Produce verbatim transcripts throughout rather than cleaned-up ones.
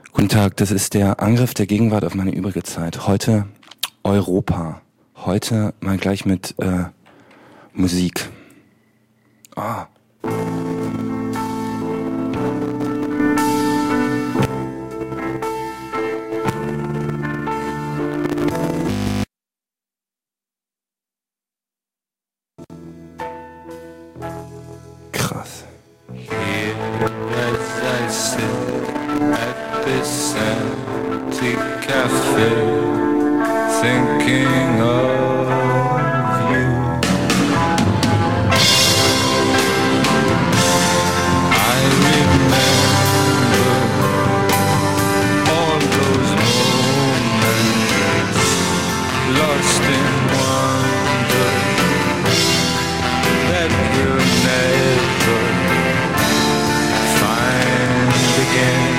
Guten Tag, das ist der Angriff der Gegenwart auf meine übrige Zeit. Heute Europa. Heute mal gleich mit äh, Musik. Ah. Krass. Here as I sit at this empty cafe, thinking of you. I remember all those moments lost in wonder that we'll never find again.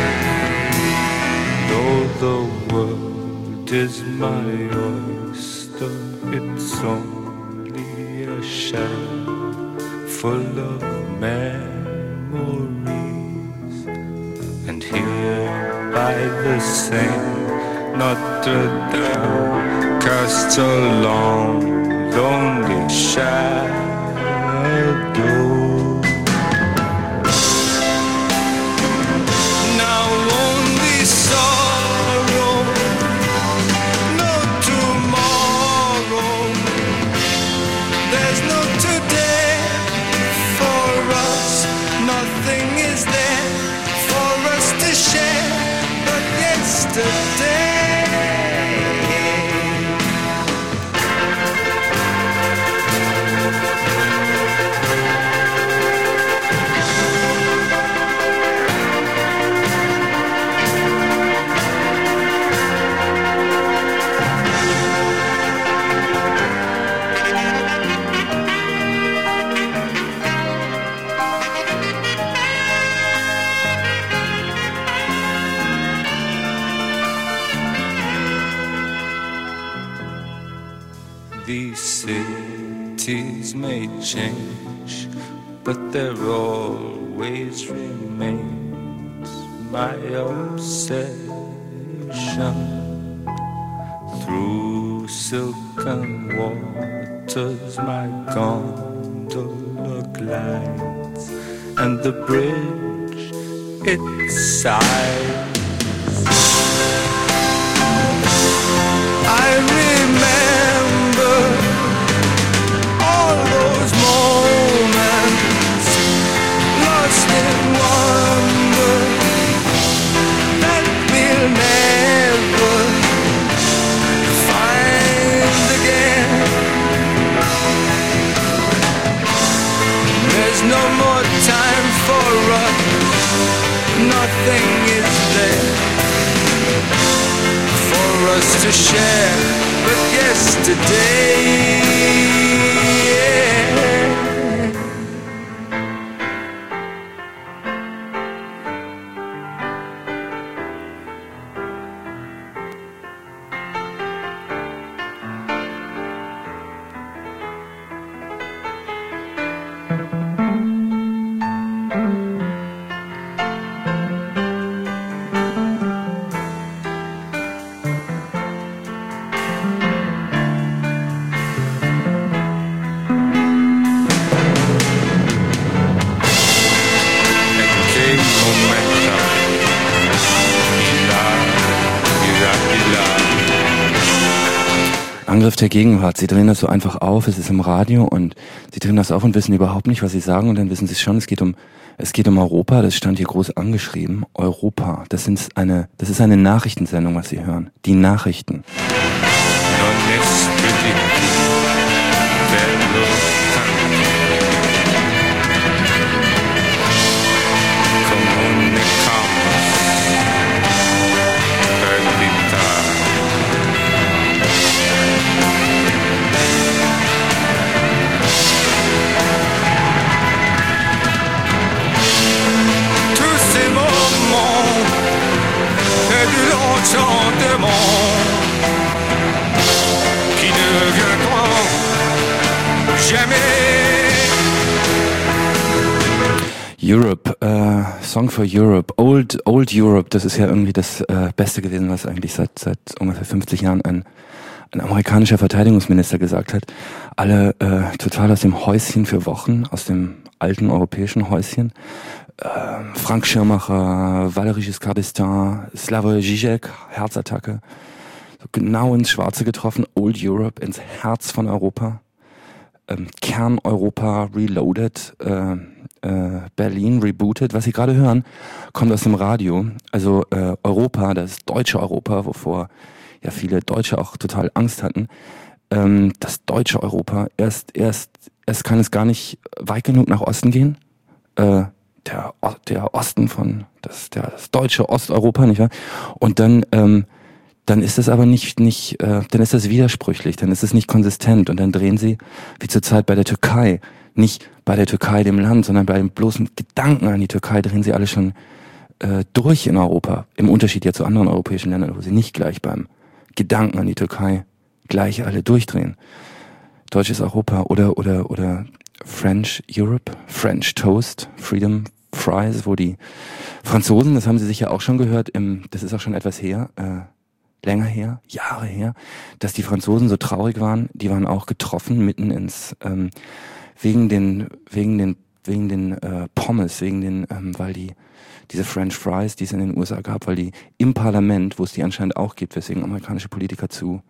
Though the world is my oyster, it's only a shell full of memories. And here by the Seine, Notre Dame casts a long, lonely shadow. These cities may change, but there always remains my obsession. Through silken waters my gondola glides, and the bridge it sighs. I remember all those moments lost in wonder that we'll never find again. There's no more time for us, nothing is there for us to share, but yesterday, yeah. Angriff der Gegenwart. Sie drehen das so einfach auf, es ist im Radio und sie drehen das auf und wissen überhaupt nicht, was sie sagen und dann wissen sie es schon, es geht um, es geht um Europa, das stand hier groß angeschrieben, Europa. Das sind eine, das ist eine Nachrichtensendung, was Sie hören. Die Nachrichten. Europe, äh, Song for Europe, Old Old Europe, das ist ja irgendwie das äh, Beste gewesen, was eigentlich seit seit ungefähr fünfzig Jahren ein, ein amerikanischer Verteidigungsminister gesagt hat. Alle äh, total aus dem Häuschen für Wochen, aus dem alten europäischen Häuschen. Äh, Frank Schirmacher, Valéry Giscard d'Estaing, Slavoj Žižek, Herzattacke. So genau ins Schwarze getroffen, Old Europe, ins Herz von Europa. Ähm, Kern Europa reloaded, äh, äh, Berlin rebooted. Was Sie gerade hören, kommt aus dem Radio. Also äh, Europa, das deutsche Europa, wovor ja viele Deutsche auch total Angst hatten. Ähm, das deutsche Europa, erst, erst, erst kann es gar nicht weit genug nach Osten gehen. Äh, der, der Osten von, das, der, das deutsche Osteuropa, nicht wahr? Und dann, ähm, dann ist das aber nicht, nicht, äh, dann ist das widersprüchlich, dann ist es nicht konsistent und dann drehen sie, wie zurzeit bei der Türkei, nicht bei der Türkei dem Land, sondern bei dem bloßen Gedanken an die Türkei drehen sie alle schon äh, durch in Europa, im Unterschied ja zu anderen europäischen Ländern, wo sie nicht gleich beim Gedanken an die Türkei gleich alle durchdrehen. Deutsches Europa oder, oder, oder French Europe, French Toast, Freedom Fries, wo die Franzosen, das haben Sie sicher auch schon gehört, im, das ist auch schon etwas her, äh, länger her, Jahre her, dass die Franzosen so traurig waren, die waren auch getroffen mitten ins, ähm, wegen den, wegen den, wegen den äh, Pommes, wegen den, ähm, weil die, diese French Fries, die es in den U S A gab, weil die im Parlament, wo es die anscheinend auch gibt, weswegen amerikanische Politiker zu,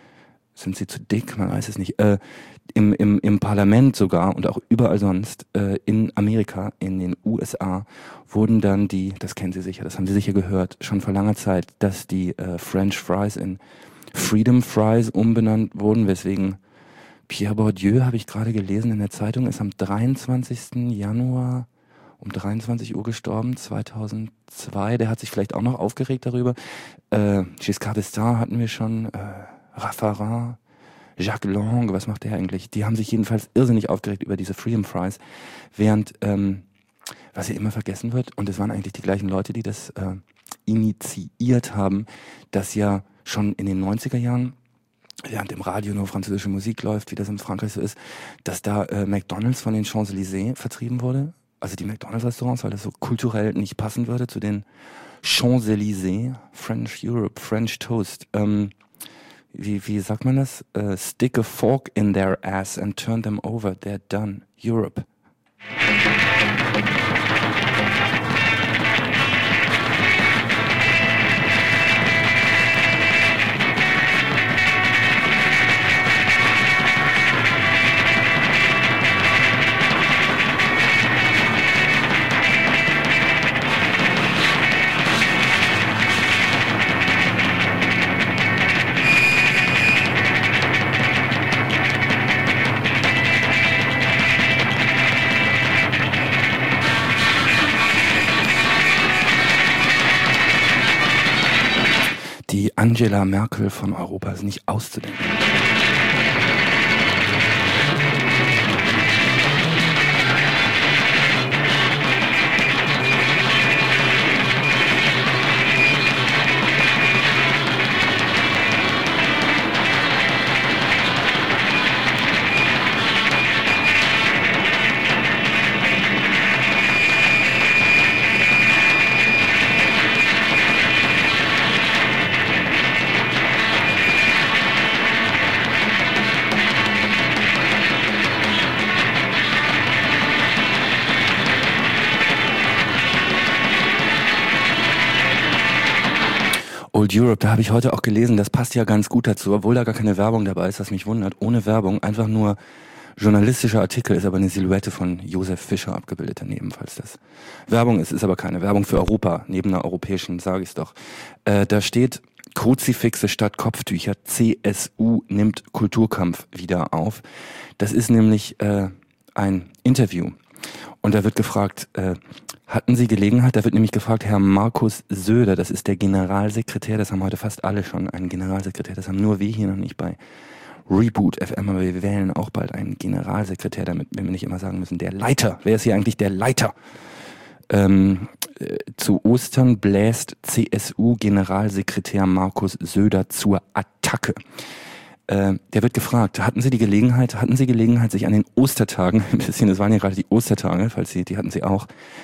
sind sie zu dick, man weiß es nicht, äh, im, im, im Parlament sogar und auch überall sonst, äh, in Amerika, in den U S A, wurden dann die, das kennen Sie sicher, das haben Sie sicher gehört, schon vor langer Zeit, dass die äh, French Fries in Freedom Fries umbenannt wurden, weswegen Pierre Bourdieu, habe ich gerade gelesen in der Zeitung, ist am dreiundzwanzigsten Januar um dreiundzwanzig Uhr gestorben, zweitausendzwei, der hat sich vielleicht auch noch aufgeregt darüber. Äh, Giscard d'Estaing hatten wir schon, äh, Raffarin, Jacques Lang, was macht der eigentlich? Die haben sich jedenfalls irrsinnig aufgeregt über diese Freedom Fries, während, ähm, was ja immer vergessen wird, und es waren eigentlich die gleichen Leute, die das äh, initiiert haben, dass ja schon in den neunziger Jahren, während im Radio nur französische Musik läuft, wie das in Frankreich so ist, dass da äh, McDonald's von den Champs-Élysées vertrieben wurde, also die McDonald's-Restaurants, weil das so kulturell nicht passen würde zu den Champs-Élysées, French Europe, French Toast, ähm, Wie, wie sagt man das? Uh, stick a fork in their ass and turn them over. They're done. Europe. Die Angela Merkel von Europa ist nicht auszudenken. Old Europe, da habe ich heute auch gelesen, das passt ja ganz gut dazu, obwohl da gar keine Werbung dabei ist, was mich wundert. Ohne Werbung, einfach nur journalistischer Artikel, ist aber eine Silhouette von Josef Fischer abgebildet daneben, falls das Werbung ist, ist aber keine Werbung für Europa, neben einer europäischen, sage ich es doch. Äh, da steht, Kruzifixe statt Kopftücher, C S U nimmt Kulturkampf wieder auf. Das ist nämlich äh, ein Interview. Und da wird gefragt, äh, hatten Sie Gelegenheit, da wird nämlich gefragt, Herr Markus Söder, das ist der Generalsekretär, das haben heute fast alle schon, einen Generalsekretär, das haben nur wir hier noch nicht bei Reboot F M, aber wir wählen auch bald einen Generalsekretär, damit wir nicht immer sagen müssen, der Leiter, wer ist hier eigentlich der Leiter? Ähm, äh, zu Ostern bläst C S U-Generalsekretär Markus Söder zur Attacke. Äh, der wird gefragt, hatten Sie die Gelegenheit, hatten Sie Gelegenheit, sich an den Ostertagen, ein bisschen, das waren ja gerade die Ostertage, falls Sie, die hatten Sie auch,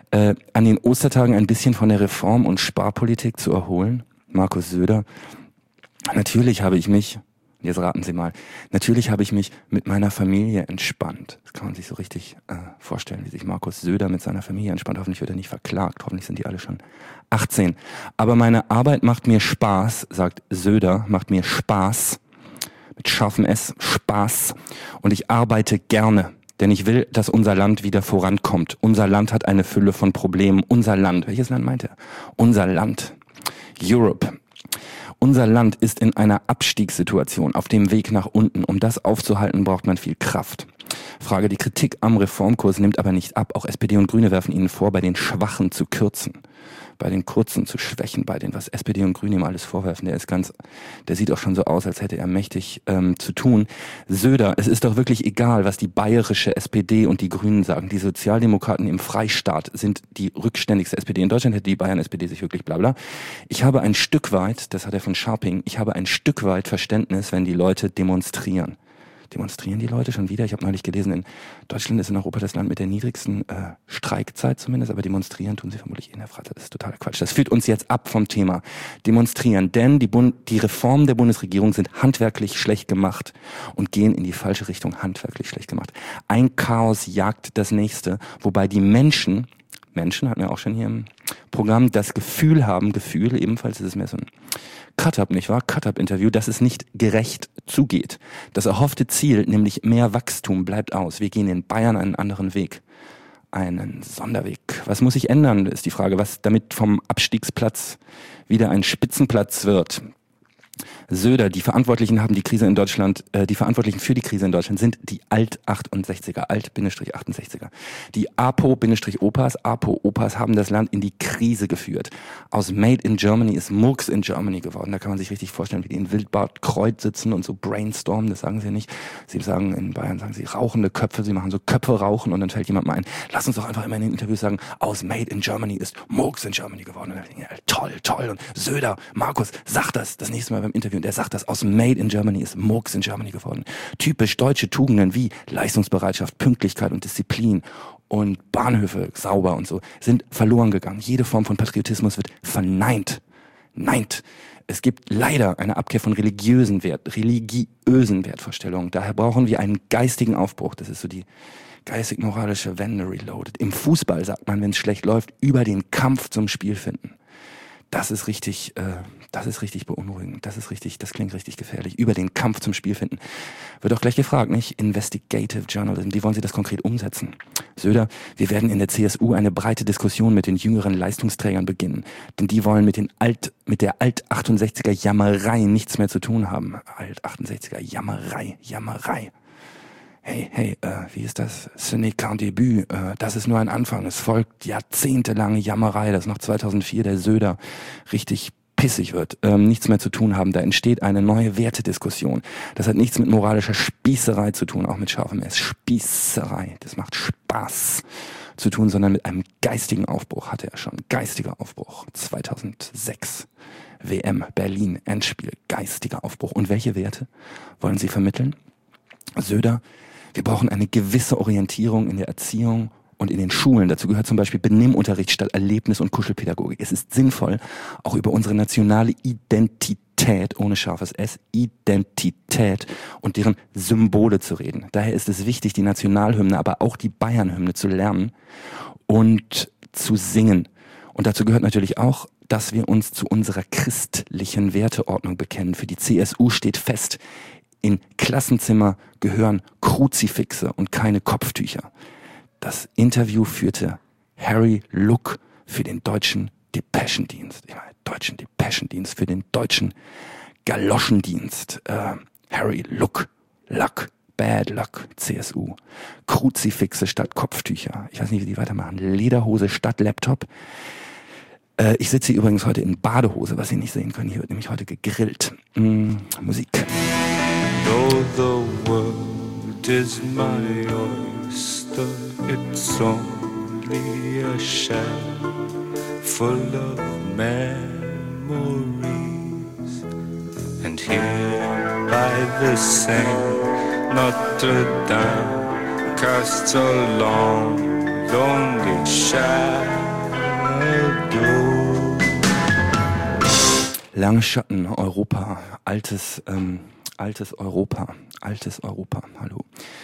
äh, an den Ostertagen ein bisschen von der Reform- und Sparpolitik zu erholen. Markus Söder. Natürlich habe ich mich, jetzt raten Sie mal, natürlich habe ich mich mit meiner Familie entspannt. Das kann man sich so richtig äh, vorstellen, wie sich Markus Söder mit seiner Familie entspannt. Hoffentlich wird er nicht verklagt, hoffentlich sind die alle schon achtzehn. Aber meine Arbeit macht mir Spaß, sagt Söder, macht mir Spaß, mit scharfem S, Spaß. Und ich arbeite gerne, denn ich will, dass unser Land wieder vorankommt. Unser Land hat eine Fülle von Problemen. Unser Land, welches Land meint er? Unser Land, Europe. Unser Land ist in einer Abstiegssituation auf dem Weg nach unten. Um das aufzuhalten, braucht man viel Kraft. Frage, die Kritik am Reformkurs nimmt aber nicht ab. Auch S P D und Grüne werfen ihnen vor, bei den Schwachen zu kürzen, bei den Kurzen zu schwächen, bei den, was S P D und Grüne ihm alles vorwerfen. Der ist ganz, der sieht auch schon so aus, als hätte er mächtig ähm, zu tun. Söder, es ist doch wirklich egal, was die bayerische S P D und die Grünen sagen. Die Sozialdemokraten im Freistaat sind die rückständigste S P D. In Deutschland hätte die Bayern-S P D sich wirklich blabla. Ich habe ein Stück weit, das hat er von Scharping, ich habe ein Stück weit Verständnis, wenn die Leute demonstrieren. Demonstrieren die Leute schon wieder? Ich habe neulich gelesen, in Deutschland ist in Europa das Land mit der niedrigsten äh, Streikzeit zumindest, aber demonstrieren tun sie vermutlich in der Freizeit. Das ist totaler Quatsch. Das führt uns jetzt ab vom Thema Demonstrieren, denn die, Bund die Reformen der Bundesregierung sind handwerklich schlecht gemacht und gehen in die falsche Richtung, handwerklich schlecht gemacht. Ein Chaos jagt das nächste, wobei die Menschen, Menschen hatten wir auch schon hier im Programm, das Gefühl haben, Gefühl, ebenfalls ist es mehr so ein Cut-Up, nicht wahr? Cut-Up-Interview, dass es nicht gerecht zugeht. Das erhoffte Ziel, nämlich mehr Wachstum, bleibt aus. Wir gehen in Bayern einen anderen Weg. Einen Sonderweg. Was muss sich ändern, ist die Frage, was damit vom Abstiegsplatz wieder ein Spitzenplatz wird. Söder, die Verantwortlichen haben die Krise in Deutschland, äh, die Verantwortlichen für die Krise in Deutschland sind die Alt-achtundsechziger, Alt-achtundsechziger. Die APO-Opas, APO-Opas haben das Land in die Krise geführt. Aus Made in Germany ist Murks in Germany geworden. Da kann man sich richtig vorstellen, wie die in Wildbad Kreuz sitzen und so brainstormen, das sagen sie nicht. Sie sagen, in Bayern sagen sie rauchende Köpfe, sie machen so Köpfe rauchen und dann fällt jemand mal ein, lass uns doch einfach immer in den Interviews sagen, aus Made in Germany ist Murks in Germany geworden. Und dann denken, ja, toll, toll. Und Söder, Markus, sag das das nächste Mal beim Interview. Und er sagt, dass aus Made in Germany ist Murks in Germany geworden. Typisch deutsche Tugenden wie Leistungsbereitschaft, Pünktlichkeit und Disziplin und Bahnhöfe sauber und so sind verloren gegangen. Jede Form von Patriotismus wird verneint. Neint. Es gibt leider eine Abkehr von religiösen Wert, religiösen Wertvorstellungen. Daher brauchen wir einen geistigen Aufbruch. Das ist so die geistig-moralische Wende reloaded. Im Fußball sagt man, wenn es schlecht läuft, über den Kampf zum Spiel finden. Das ist richtig, äh, das ist richtig beunruhigend. Das ist richtig, das klingt richtig gefährlich. Über den Kampf zum Spiel finden. Wird auch gleich gefragt, nicht? Investigative Journalism. Wie wollen Sie das konkret umsetzen? Söder, wir werden in der C S U eine breite Diskussion mit den jüngeren Leistungsträgern beginnen. Denn die wollen mit den Alt, mit der Alt-achtundsechziger Jammerei nichts mehr zu tun haben. Alt-achtundsechziger Jammerei, Jammerei. Hey, hey, äh, wie ist das? Ce n'est qu'un début. Äh, das ist nur ein Anfang. Es folgt jahrzehntelange Jammerei, dass noch zweitausendvier der Söder richtig pissig wird, ähm, nichts mehr zu tun haben. Da entsteht eine neue Wertediskussion. Das hat nichts mit moralischer Spießerei zu tun, auch mit scharfem S. Spießerei, das macht Spaß zu tun, sondern mit einem geistigen Aufbruch hatte er schon. Geistiger Aufbruch. zweitausendsechs. W M, Berlin, Endspiel. Geistiger Aufbruch. Und welche Werte wollen Sie vermitteln? Söder, wir brauchen eine gewisse Orientierung in der Erziehung und in den Schulen. Dazu gehört zum Beispiel Benimmunterricht statt Erlebnis- und Kuschelpädagogik. Es ist sinnvoll, auch über unsere nationale Identität, ohne scharfes S, Identität und deren Symbole zu reden. Daher ist es wichtig, die Nationalhymne, aber auch die Bayernhymne zu lernen und zu singen. Und dazu gehört natürlich auch, dass wir uns zu unserer christlichen Werteordnung bekennen. Für die C S U steht fest, in Klassenzimmer gehören Kruzifixe und keine Kopftücher. Das Interview führte Harry Luck für den deutschen Depeschendienst. Ich meine, deutschen Depeschendienst, für den deutschen Galoschendienst. Äh, Harry Luck, Luck, Bad Luck, C S U. Kruzifixe statt Kopftücher. Ich weiß nicht, wie die weitermachen. Lederhose statt Laptop. Äh, ich sitze hier übrigens heute in Badehose, was Sie nicht sehen können. Hier wird nämlich heute gegrillt. Mm, Musik. Though the world is my oyster, it's only a shell full of memories. And here by the Seine, Notre Dame casts a long, lonely shadow I'll go. Lange Schatten, Europa, altes, ähm, altes Europa, altes Europa, hallo.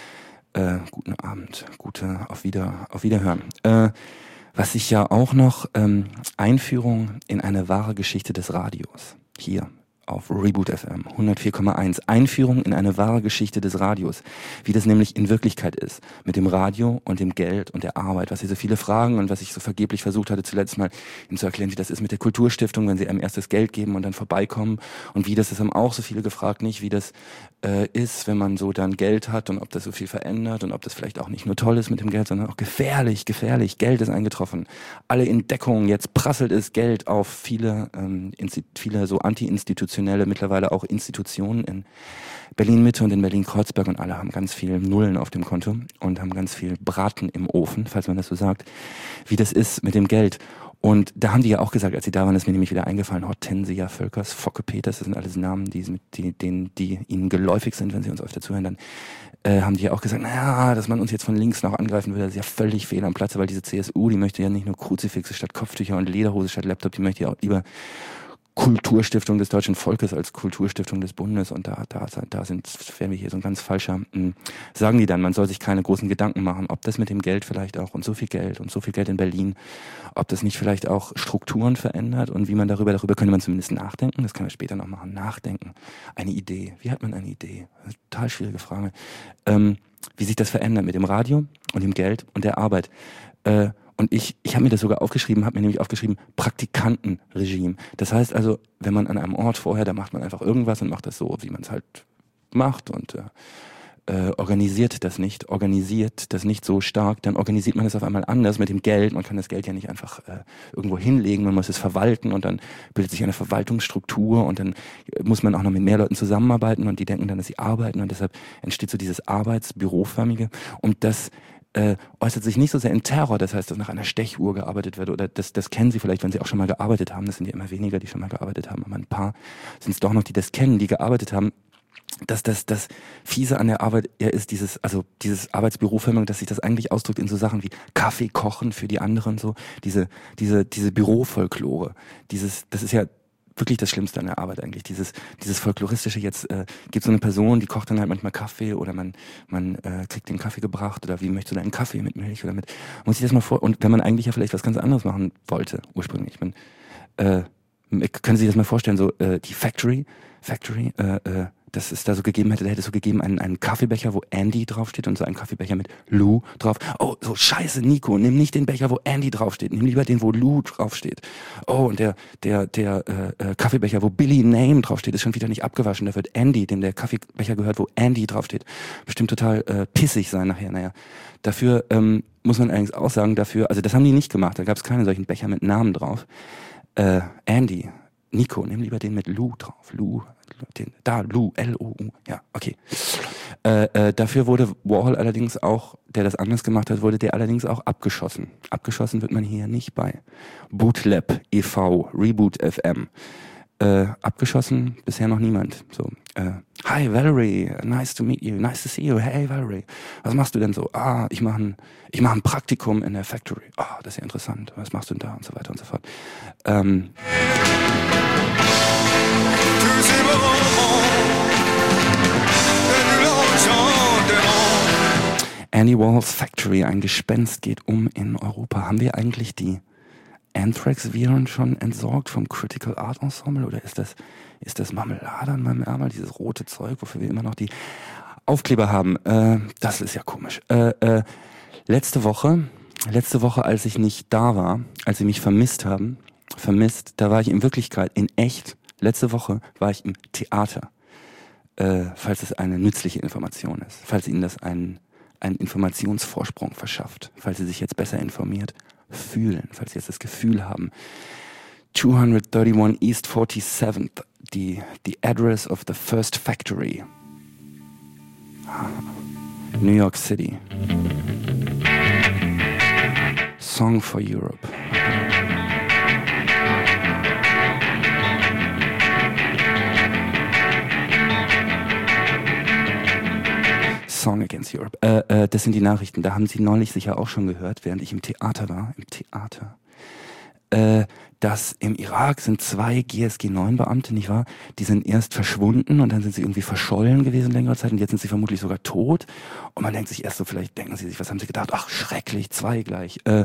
Äh, guten Abend, gute, auf Wieder, auf Wiederhören. Äh, was ich ja auch noch, ähm, Einführung in eine wahre Geschichte des Radios, hier auf Reboot F M, hundertvier Komma eins. Einführung in eine wahre Geschichte des Radios, wie das nämlich in Wirklichkeit ist, mit dem Radio und dem Geld und der Arbeit, was Sie so viele fragen und was ich so vergeblich versucht hatte zuletzt mal Ihnen zu erklären, wie das ist mit der Kulturstiftung, wenn Sie einem erstes Geld geben und dann vorbeikommen und wie das ist, haben auch so viele gefragt, nicht wie das äh, ist, wenn man so dann Geld hat und ob das so viel verändert und ob das vielleicht auch nicht nur toll ist mit dem Geld, sondern auch gefährlich, gefährlich, Geld ist eingetroffen. Alle in Deckung, jetzt prasselt es Geld auf viele, ähm, viele so anti-institutionelle mittlerweile auch Institutionen in Berlin-Mitte und in Berlin-Kreuzberg und alle haben ganz viel Nullen auf dem Konto und haben ganz viel Braten im Ofen, falls man das so sagt, wie das ist mit dem Geld. Und da haben die ja auch gesagt, als sie da waren, ist mir nämlich wieder eingefallen, Hortensia Völkers, Focke Peters, das sind alles Namen, die, mit, die, denen, die ihnen geläufig sind, wenn sie uns öfter zuhören, dann äh, haben die ja auch gesagt, naja, dass man uns jetzt von links noch angreifen würde, das ist ja völlig fehl am Platze, weil diese C S U, die möchte ja nicht nur Kruzifixe statt Kopftücher und Lederhose statt Laptop, die möchte ja auch lieber Kulturstiftung des deutschen Volkes als Kulturstiftung des Bundes und da, da, da sind, wären wir hier so ein ganz falscher, mh, sagen die dann, man soll sich keine großen Gedanken machen, ob das mit dem Geld vielleicht auch und so viel Geld und so viel Geld in Berlin, ob das nicht vielleicht auch Strukturen verändert und wie man darüber, darüber könnte man zumindest nachdenken, das können wir später noch machen, nachdenken, eine Idee, wie hat man eine Idee? Total schwierige Frage, ähm, wie sich das verändert mit dem Radio und dem Geld und der Arbeit, äh, Und ich, ich habe mir das sogar aufgeschrieben, habe mir nämlich aufgeschrieben, Praktikantenregime. Das heißt also, wenn man an einem Ort vorher, da macht man einfach irgendwas und macht das so, wie man es halt macht und äh, äh, organisiert das nicht, organisiert das nicht so stark, dann organisiert man es auf einmal anders mit dem Geld. Man kann das Geld ja nicht einfach äh, irgendwo hinlegen, man muss es verwalten und dann bildet sich eine Verwaltungsstruktur und dann muss man auch noch mit mehr Leuten zusammenarbeiten und die denken dann, dass sie arbeiten und deshalb entsteht so dieses Arbeitsbüroförmige und das Äh, äußert sich nicht so sehr in Terror, das heißt, dass nach einer Stechuhr gearbeitet wird oder das, das kennen Sie vielleicht, wenn Sie auch schon mal gearbeitet haben, das sind ja immer weniger, die schon mal gearbeitet haben, aber ein paar sind es doch noch, die das kennen, die gearbeitet haben, dass das, das Fiese an der Arbeit eher ist, dieses, also dieses Arbeitsbürofirmung, dass sich das eigentlich ausdrückt in so Sachen wie Kaffee kochen für die anderen, so, diese, diese, diese Bürofolklore, dieses, das ist ja wirklich das Schlimmste an der Arbeit eigentlich, dieses dieses folkloristische, jetzt äh, gibt so eine Person, die kocht dann halt manchmal Kaffee oder man man äh, kriegt den Kaffee gebracht oder wie möchtest du deinen Kaffee mit Milch oder mit, muss ich das mal vor, und wenn man eigentlich ja vielleicht was ganz anderes machen wollte, ursprünglich, man, äh, können Sie sich das mal vorstellen, so äh, die Factory, Factory, äh, äh, dass es da so gegeben hätte, da hätte es so gegeben einen, einen Kaffeebecher, wo Andy draufsteht und so einen Kaffeebecher mit Lou drauf. Oh, so scheiße, Nico, nimm nicht den Becher, wo Andy draufsteht, nimm lieber den, wo Lou draufsteht. Oh, und der der der äh, Kaffeebecher, wo Billy Name draufsteht, ist schon wieder nicht abgewaschen. Da wird Andy, dem der Kaffeebecher gehört, wo Andy draufsteht, bestimmt total äh, pissig sein nachher. Naja, dafür ähm, muss man allerdings auch sagen, dafür, also das haben die nicht gemacht, da gab es keine solchen Becher mit Namen drauf. Äh, Andy, Nico, nimm lieber den mit Lou drauf. Lou, den, da, Lou, L O U, ja, okay. Äh, äh, dafür wurde Warhol allerdings auch, der das anders gemacht hat, wurde der allerdings auch abgeschossen. Abgeschossen wird man hier nicht bei Bootlab e V, Reboot F M. Äh, abgeschossen bisher noch niemand. So, äh, hi Valerie, nice to meet you, nice to see you. Hey Valerie, was machst du denn so? Ah, ich mache ein, ich mache ein Praktikum in der Factory. Ah, das ist ja interessant. Was machst du denn da und so weiter und so fort. Ähm, Andy Warhols Factory, ein Gespenst geht um in Europa. Haben wir eigentlich die Anthrax-Viren schon entsorgt vom Critical Art Ensemble oder ist das, ist das Marmelade an meinem Ärmel, dieses rote Zeug, wofür wir immer noch die Aufkleber haben? Äh, das ist ja komisch. Äh, äh, letzte Woche, letzte Woche, als ich nicht da war, als sie mich vermisst haben, vermisst, da war ich in Wirklichkeit, in echt, letzte Woche war ich im Theater. Äh, falls es eine nützliche Information ist, falls Ihnen das einen, einen Informationsvorsprung verschafft, falls Sie sich jetzt besser informiert fühlen, falls Sie jetzt das Gefühl haben, zweihunderteinunddreißig East forty-seventh, die, the address of the first factory, New York City, Song for Europe. Song Against Europe. Äh, äh, das sind die Nachrichten. Da haben Sie neulich sicher auch schon gehört, während ich im Theater war. Im Theater. äh, dass im Irak sind zwei G S G neun Beamte, nicht wahr? Die sind erst verschwunden und dann sind sie irgendwie verschollen gewesen längere Zeit und jetzt sind sie vermutlich sogar tot. Und man denkt sich erst so, vielleicht denken sie sich, was haben sie gedacht? Ach, schrecklich, zwei gleich. Äh,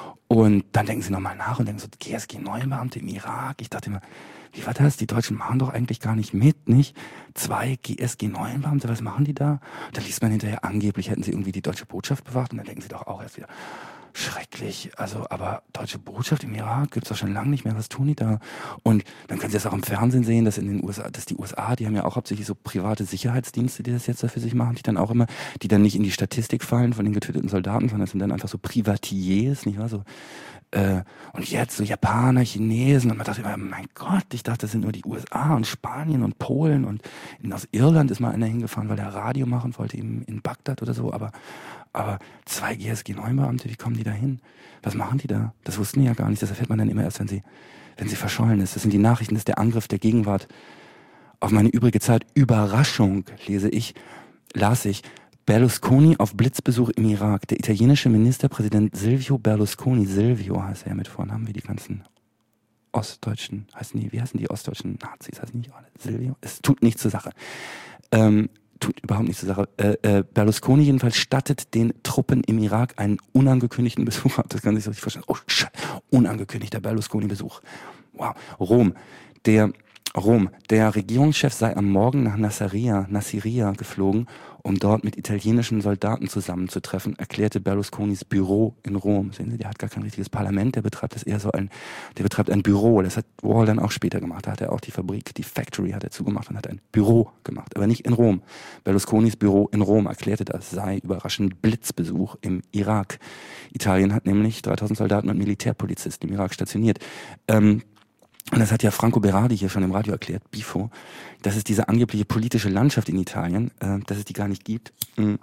und dann denken sie nochmal nach und denken so, G S G neun Beamte im Irak. Ich dachte immer, wie war das? Die Deutschen machen doch eigentlich gar nicht mit, nicht? Zwei G S G neun Beamte, was machen die da? Da liest man hinterher, angeblich hätten sie irgendwie die deutsche Botschaft bewacht und dann denken sie doch auch erst wieder, schrecklich, also aber deutsche Botschaft im Irak gibt's doch schon lange nicht mehr, was tun die da? Und dann können Sie das auch im Fernsehen sehen, dass in den U S A, dass die U S A, die haben ja auch hauptsächlich so private Sicherheitsdienste, die das jetzt da für sich machen, die dann auch immer, die dann nicht in die Statistik fallen von den getöteten Soldaten, sondern das sind dann einfach so Privatiers, nicht wahr, so. Äh, und jetzt so Japaner, Chinesen und man dachte immer, mein Gott, ich dachte, das sind nur die U S A und Spanien und Polen und in, aus Irland ist mal einer hingefahren, weil er Radio machen wollte, eben in Bagdad oder so, aber aber zwei G S G neun Beamte, wie kommen die da hin? Was machen die da? Das wussten die ja gar nicht, das erfährt man dann immer erst, wenn sie, wenn sie verschollen ist. Das sind die Nachrichten, das ist der Angriff der Gegenwart auf meine übrige Zeit. Überraschung, lese ich, las ich, Berlusconi auf Blitzbesuch im Irak. Der italienische Ministerpräsident Silvio Berlusconi, Silvio heißt er ja mit Vornamen, wie die ganzen Ostdeutschen, heißen die, wie heißen die ostdeutschen Nazis, heißen die alle Silvio? Es tut nichts zur Sache. Ähm, tut überhaupt nichts zur Sache. Äh, äh, Berlusconi jedenfalls stattet den Truppen im Irak einen unangekündigten Besuch ab. Das kann sich so nicht vorstellen. Oh, Scheiße, unangekündigter Berlusconi-Besuch. Wow. Rom, der Rom. Der Regierungschef sei am Morgen nach Nasiriyah, Nasiriyah geflogen, um dort mit italienischen Soldaten zusammenzutreffen, erklärte Berlusconis Büro in Rom. Sehen Sie, der hat gar kein richtiges Parlament, der betreibt das eher so ein, der betreibt ein Büro. Das hat Warhol dann auch später gemacht. Da hat er auch die Fabrik, die Factory hat er zugemacht und hat ein Büro gemacht, aber nicht in Rom. Berlusconis Büro in Rom erklärte, das sei überraschend Blitzbesuch im Irak. Italien hat nämlich dreitausend Soldaten und Militärpolizisten im Irak stationiert. Ähm, Und das hat ja Franco Berardi hier schon im Radio erklärt, Bifo, dass es diese angebliche politische Landschaft in Italien, äh, dass es die gar nicht gibt. Mhm.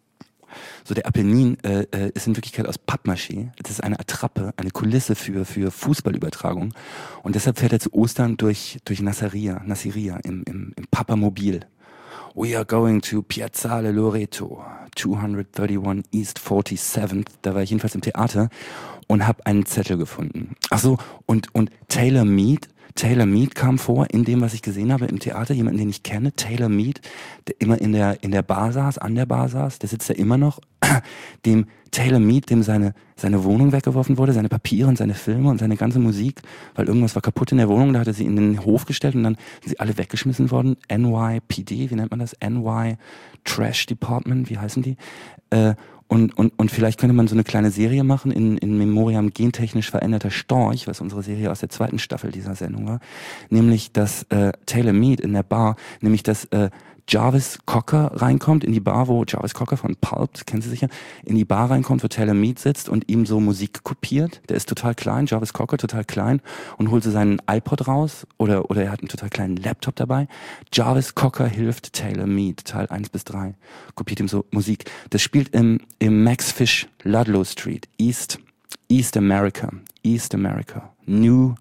So der Apennin äh, äh, ist in Wirklichkeit aus Pappmaché. Das ist eine Attrappe, eine Kulisse für für Fußballübertragung. Und deshalb fährt er zu Ostern durch durch Nasiriyah, Nasiriyah im im, im Pappamobil. We are going to Piazzale Loreto, zweihunderteinunddreißig East forty-seventh. Da war ich jedenfalls im Theater und habe einen Zettel gefunden. Ach so, und und Taylor Mead, Taylor Mead kam vor in dem, was ich gesehen habe im Theater, jemanden, den ich kenne, Taylor Mead, der immer in der in der Bar saß, an der Bar saß, der sitzt da immer noch, dem Taylor Mead, dem seine seine Wohnung weggeworfen wurde, seine Papiere und seine Filme und seine ganze Musik, weil irgendwas war kaputt in der Wohnung, da hat er sie in den Hof gestellt und dann sind sie alle weggeschmissen worden. N Y P D, wie nennt man das? N Y Trash Department, wie heißen die? Äh, Und, und, und vielleicht könnte man so eine kleine Serie machen in, in Memoriam gentechnisch veränderter Storch, was unsere Serie aus der zweiten Staffel dieser Sendung war. Nämlich, dass äh, Taylor Mead in der Bar, nämlich, dass äh, Jarvis Cocker reinkommt in die Bar, wo Jarvis Cocker von Pulp, kennen Sie sicher, in die Bar reinkommt, wo Taylor Mead sitzt und ihm so Musik kopiert. Der ist total klein, Jarvis Cocker total klein und holt so seinen iPod raus oder oder er hat einen total kleinen Laptop dabei. Jarvis Cocker hilft Taylor Mead, Teil eins bis drei, kopiert ihm so Musik. Das spielt im im Max Fish, Ludlow Street, East East America, East America, New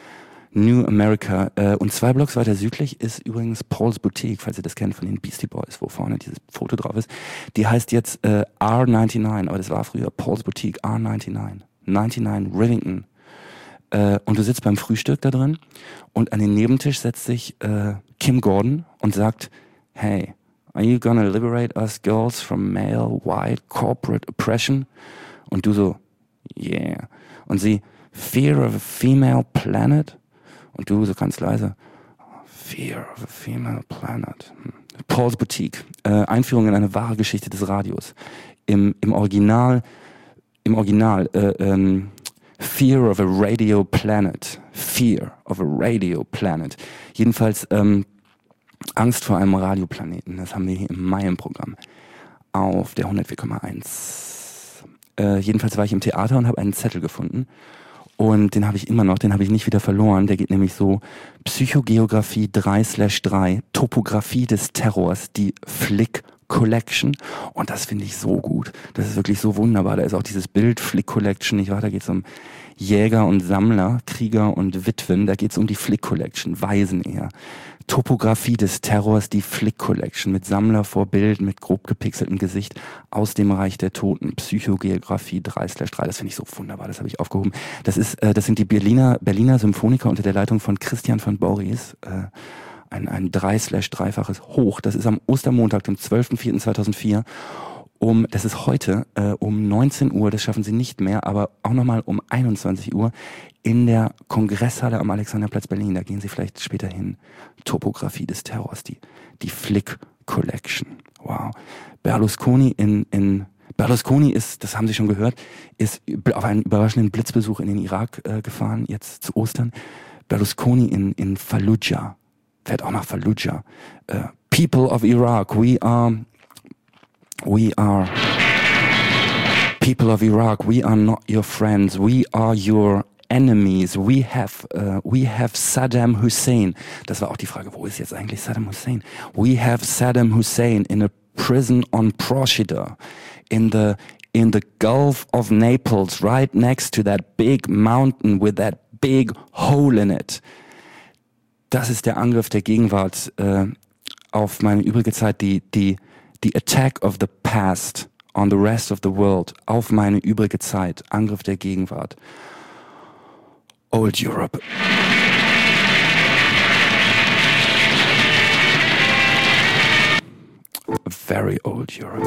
New America. Äh, und zwei Blocks weiter südlich ist übrigens Paul's Boutique, falls ihr das kennt von den Beastie Boys, wo vorne dieses Foto drauf ist. Die heißt jetzt äh, R neunundneunzig, aber das war früher Paul's Boutique, R neunundneunzig. neunundneunzig Rivington. Äh, und du sitzt beim Frühstück da drin und an den Nebentisch setzt sich äh, Kim Gordon und sagt, hey, are you gonna liberate us girls from male, white, corporate oppression? Und du so, yeah. Und sie, fear of a female planet? Und du so ganz leise, Fear of a Female Planet. Paul's Boutique, äh, Einführung in eine wahre Geschichte des Radios. Im, im Original, im Original, äh, ähm, Fear of a Radio Planet. Fear of a Radio Planet. Jedenfalls ähm, Angst vor einem Radioplaneten. Das haben wir hier im Mai im Programm auf der hundertvier Komma eins. Äh, jedenfalls war ich im Theater und habe einen Zettel gefunden. Und den habe ich immer noch, den habe ich nicht wieder verloren. Der geht nämlich so, Psychogeografie drei slash drei, Topographie des Terrors, die Flick Collection und das finde ich so gut. Das ist wirklich so wunderbar. Da ist auch dieses Bild Flick Collection, nicht wahr? Da geht es um Jäger und Sammler, Krieger und Witwen. Da geht es um die Flick Collection, Waisen eher. Topografie des Terrors, die Flick Collection mit Sammler vor Bild, mit grob gepixeltem Gesicht aus dem Reich der Toten. Psychogeografie drei slash drei, das finde ich so wunderbar, das habe ich aufgehoben. Das ist, äh, das sind die Berliner, Berliner Symphoniker unter der Leitung von Christian von Borries. Äh, ein, ein drei slash dreifaches Hoch. Das ist am Ostermontag, dem zwölften vierten zweitausendvier. Um, das ist heute äh, um neunzehn Uhr, das schaffen sie nicht mehr, aber auch nochmal um einundzwanzig Uhr in der Kongresshalle am Alexanderplatz Berlin. Da gehen sie vielleicht später hin. Topografie des Terrors, die, die Flick Collection. Wow. Berlusconi in, in, Berlusconi ist, das haben Sie schon gehört, ist auf einen überraschenden Blitzbesuch in den Irak äh, gefahren, jetzt zu Ostern. Berlusconi in, in Fallujah, fährt auch nach Fallujah. Uh, People of Iraq, we are, we are, people of Iraq, we are not your friends, we are your enemies, we have, uh, we have Saddam Hussein. Das war auch die Frage, wo ist jetzt eigentlich Saddam Hussein? We have Saddam Hussein in a prison on Procida, in the, in the Gulf of Naples, right next to that big mountain with that big hole in it. Das ist der Angriff der Gegenwart äh, auf meine übrige Zeit, die, die, the attack of the past on the rest of the world, auf meine übrige Zeit, Angriff der Gegenwart. Old Europe. Very old Europe.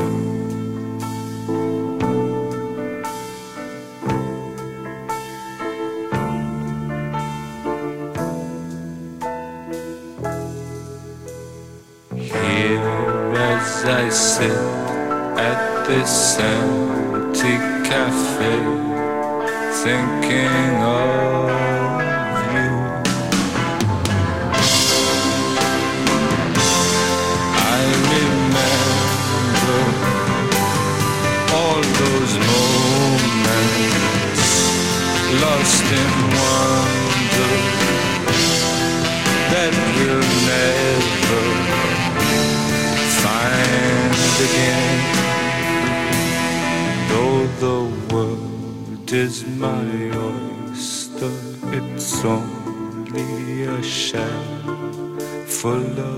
As I sit at this empty cafe, thinking of you, I remember all those moments lost in wonder that will never find again. Though the world is my oyster, it's only a shell full of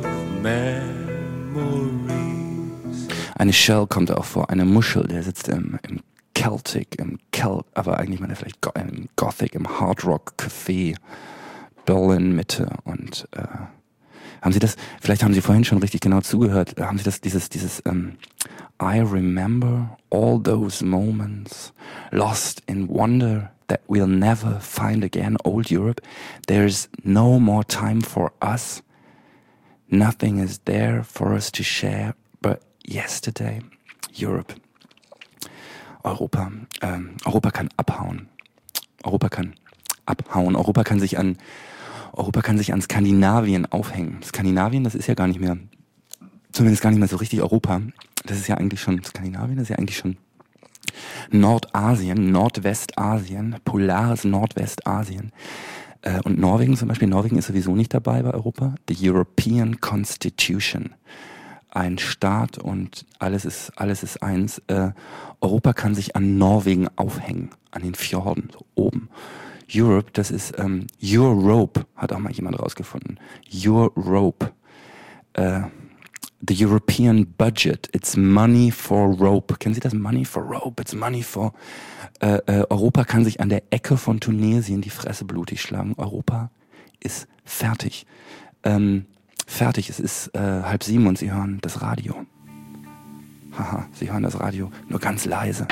memories. Eine Shell kommt auch vor, eine Muschel, der sitzt im, im Celtic, im Celt, aber eigentlich meine vielleicht im Gothic, im Hard Rock Café Berlin Mitte und äh, haben Sie das, vielleicht haben Sie vorhin schon richtig genau zugehört, haben Sie das, dieses, dieses, um, I remember all those moments lost in wonder that we'll never find again, old Europe. There's no more time for us. Nothing is there for us to share, but yesterday, Europe. Europa, ähm, Europa kann abhauen. Europa kann abhauen. Europa kann sich an Europa kann sich an Skandinavien aufhängen. Skandinavien, das ist ja gar nicht mehr, zumindest gar nicht mehr so richtig Europa. Das ist ja eigentlich schon, Skandinavien, das ist ja eigentlich schon Nordasien, Nordwestasien, polares Nordwestasien. Äh, und Norwegen zum Beispiel, Norwegen ist sowieso nicht dabei bei Europa. The European Constitution. Ein Staat und alles ist, alles ist eins. Äh, Europa kann sich an Norwegen aufhängen, an den Fjorden, so oben. Europe, das ist ähm, Europe, hat auch mal jemand rausgefunden. Europe. Äh, the European Budget, it's money for rope. Kennen Sie das? Money for rope, it's money for... Äh, äh, Europa kann sich an der Ecke von Tunesien die Fresse blutig schlagen. Europa ist fertig. Ähm, fertig, es ist äh, halb sieben und Sie hören das Radio. Haha, Sie hören das Radio nur ganz leise.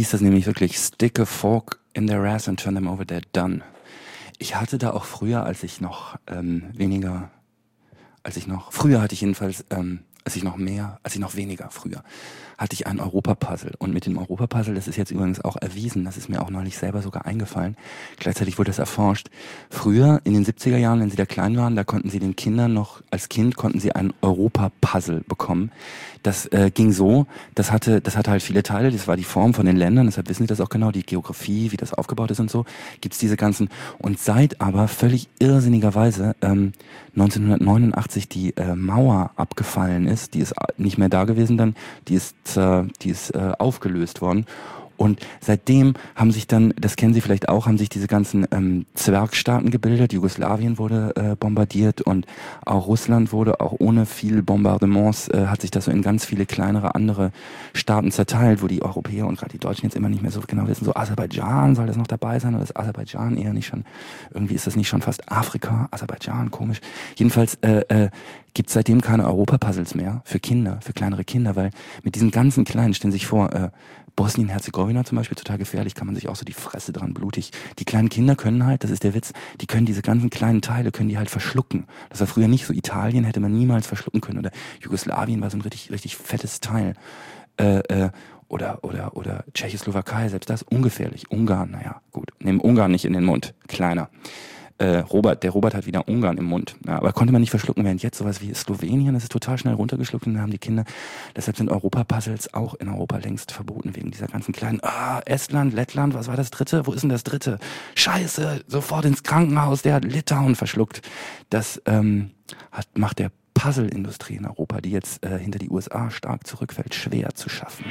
heißt das nämlich wirklich stick a fork in their ass and turn them over, they're done. Ich hatte da auch früher, als ich noch ähm, weniger, als ich noch, früher hatte ich jedenfalls, ähm, als ich noch mehr, als ich noch weniger früher, hatte ich ein Europa-Puzzle. Und mit dem Europa-Puzzle, das ist jetzt übrigens auch erwiesen, das ist mir auch neulich selber sogar eingefallen, gleichzeitig wurde das erforscht. Früher, in den siebziger Jahren, wenn sie da klein waren, da konnten sie den Kindern noch, als Kind konnten sie ein Europa-Puzzle bekommen. Das äh, ging so, das hatte, das hatte halt viele Teile, das war die Form von den Ländern, deshalb wissen sie das auch genau, die Geografie, wie das aufgebaut ist und so, gibt's diese ganzen, und seit aber völlig irrsinnigerweise ähm, neunzehnhundertneunundachtzig die äh, Mauer abgefallen ist, die ist nicht mehr da gewesen dann, die ist, äh, die ist äh, aufgelöst worden. Und seitdem haben sich dann, das kennen Sie vielleicht auch, haben sich diese ganzen ähm, Zwergstaaten gebildet. Jugoslawien wurde äh, bombardiert und auch Russland wurde, auch ohne viel Bombardements, äh, hat sich das so in ganz viele kleinere andere Staaten zerteilt, wo die Europäer und gerade die Deutschen jetzt immer nicht mehr so genau wissen, so Aserbaidschan, soll das noch dabei sein oder ist Aserbaidschan eher nicht schon, irgendwie ist das nicht schon fast Afrika, Aserbaidschan, komisch. Jedenfalls äh, äh, gibt es seitdem keine Europa-Puzzles mehr für Kinder, für kleinere Kinder, weil mit diesen ganzen kleinen, stellen Sie sich vor, äh, Bosnien-Herzegowina zum Beispiel, total gefährlich, kann man sich auch so die Fresse dran blutig. Die kleinen Kinder können halt, das ist der Witz, die können diese ganzen kleinen Teile, können die halt verschlucken. Das war früher nicht so. Italien hätte man niemals verschlucken können oder Jugoslawien war so ein richtig, richtig fettes Teil. Äh, äh, oder, oder, oder Tschechoslowakei, selbst das ungefährlich. Ungarn, naja, gut, nehmen Ungarn nicht in den Mund, kleiner. Äh, Robert, der Robert hat wieder Ungarn im Mund. Ja, aber konnte man nicht verschlucken, während jetzt sowas wie Slowenien, das ist total schnell runtergeschluckt und dann haben die Kinder, deshalb sind Europa-Puzzles auch in Europa längst verboten, wegen dieser ganzen kleinen, ah, Estland, Lettland, was war das dritte? Wo ist denn das dritte? Scheiße, sofort ins Krankenhaus, der hat Litauen verschluckt. Das ähm, hat, macht der Puzzle-Industrie in Europa, die jetzt äh, hinter die U S A stark zurückfällt, schwer zu schaffen.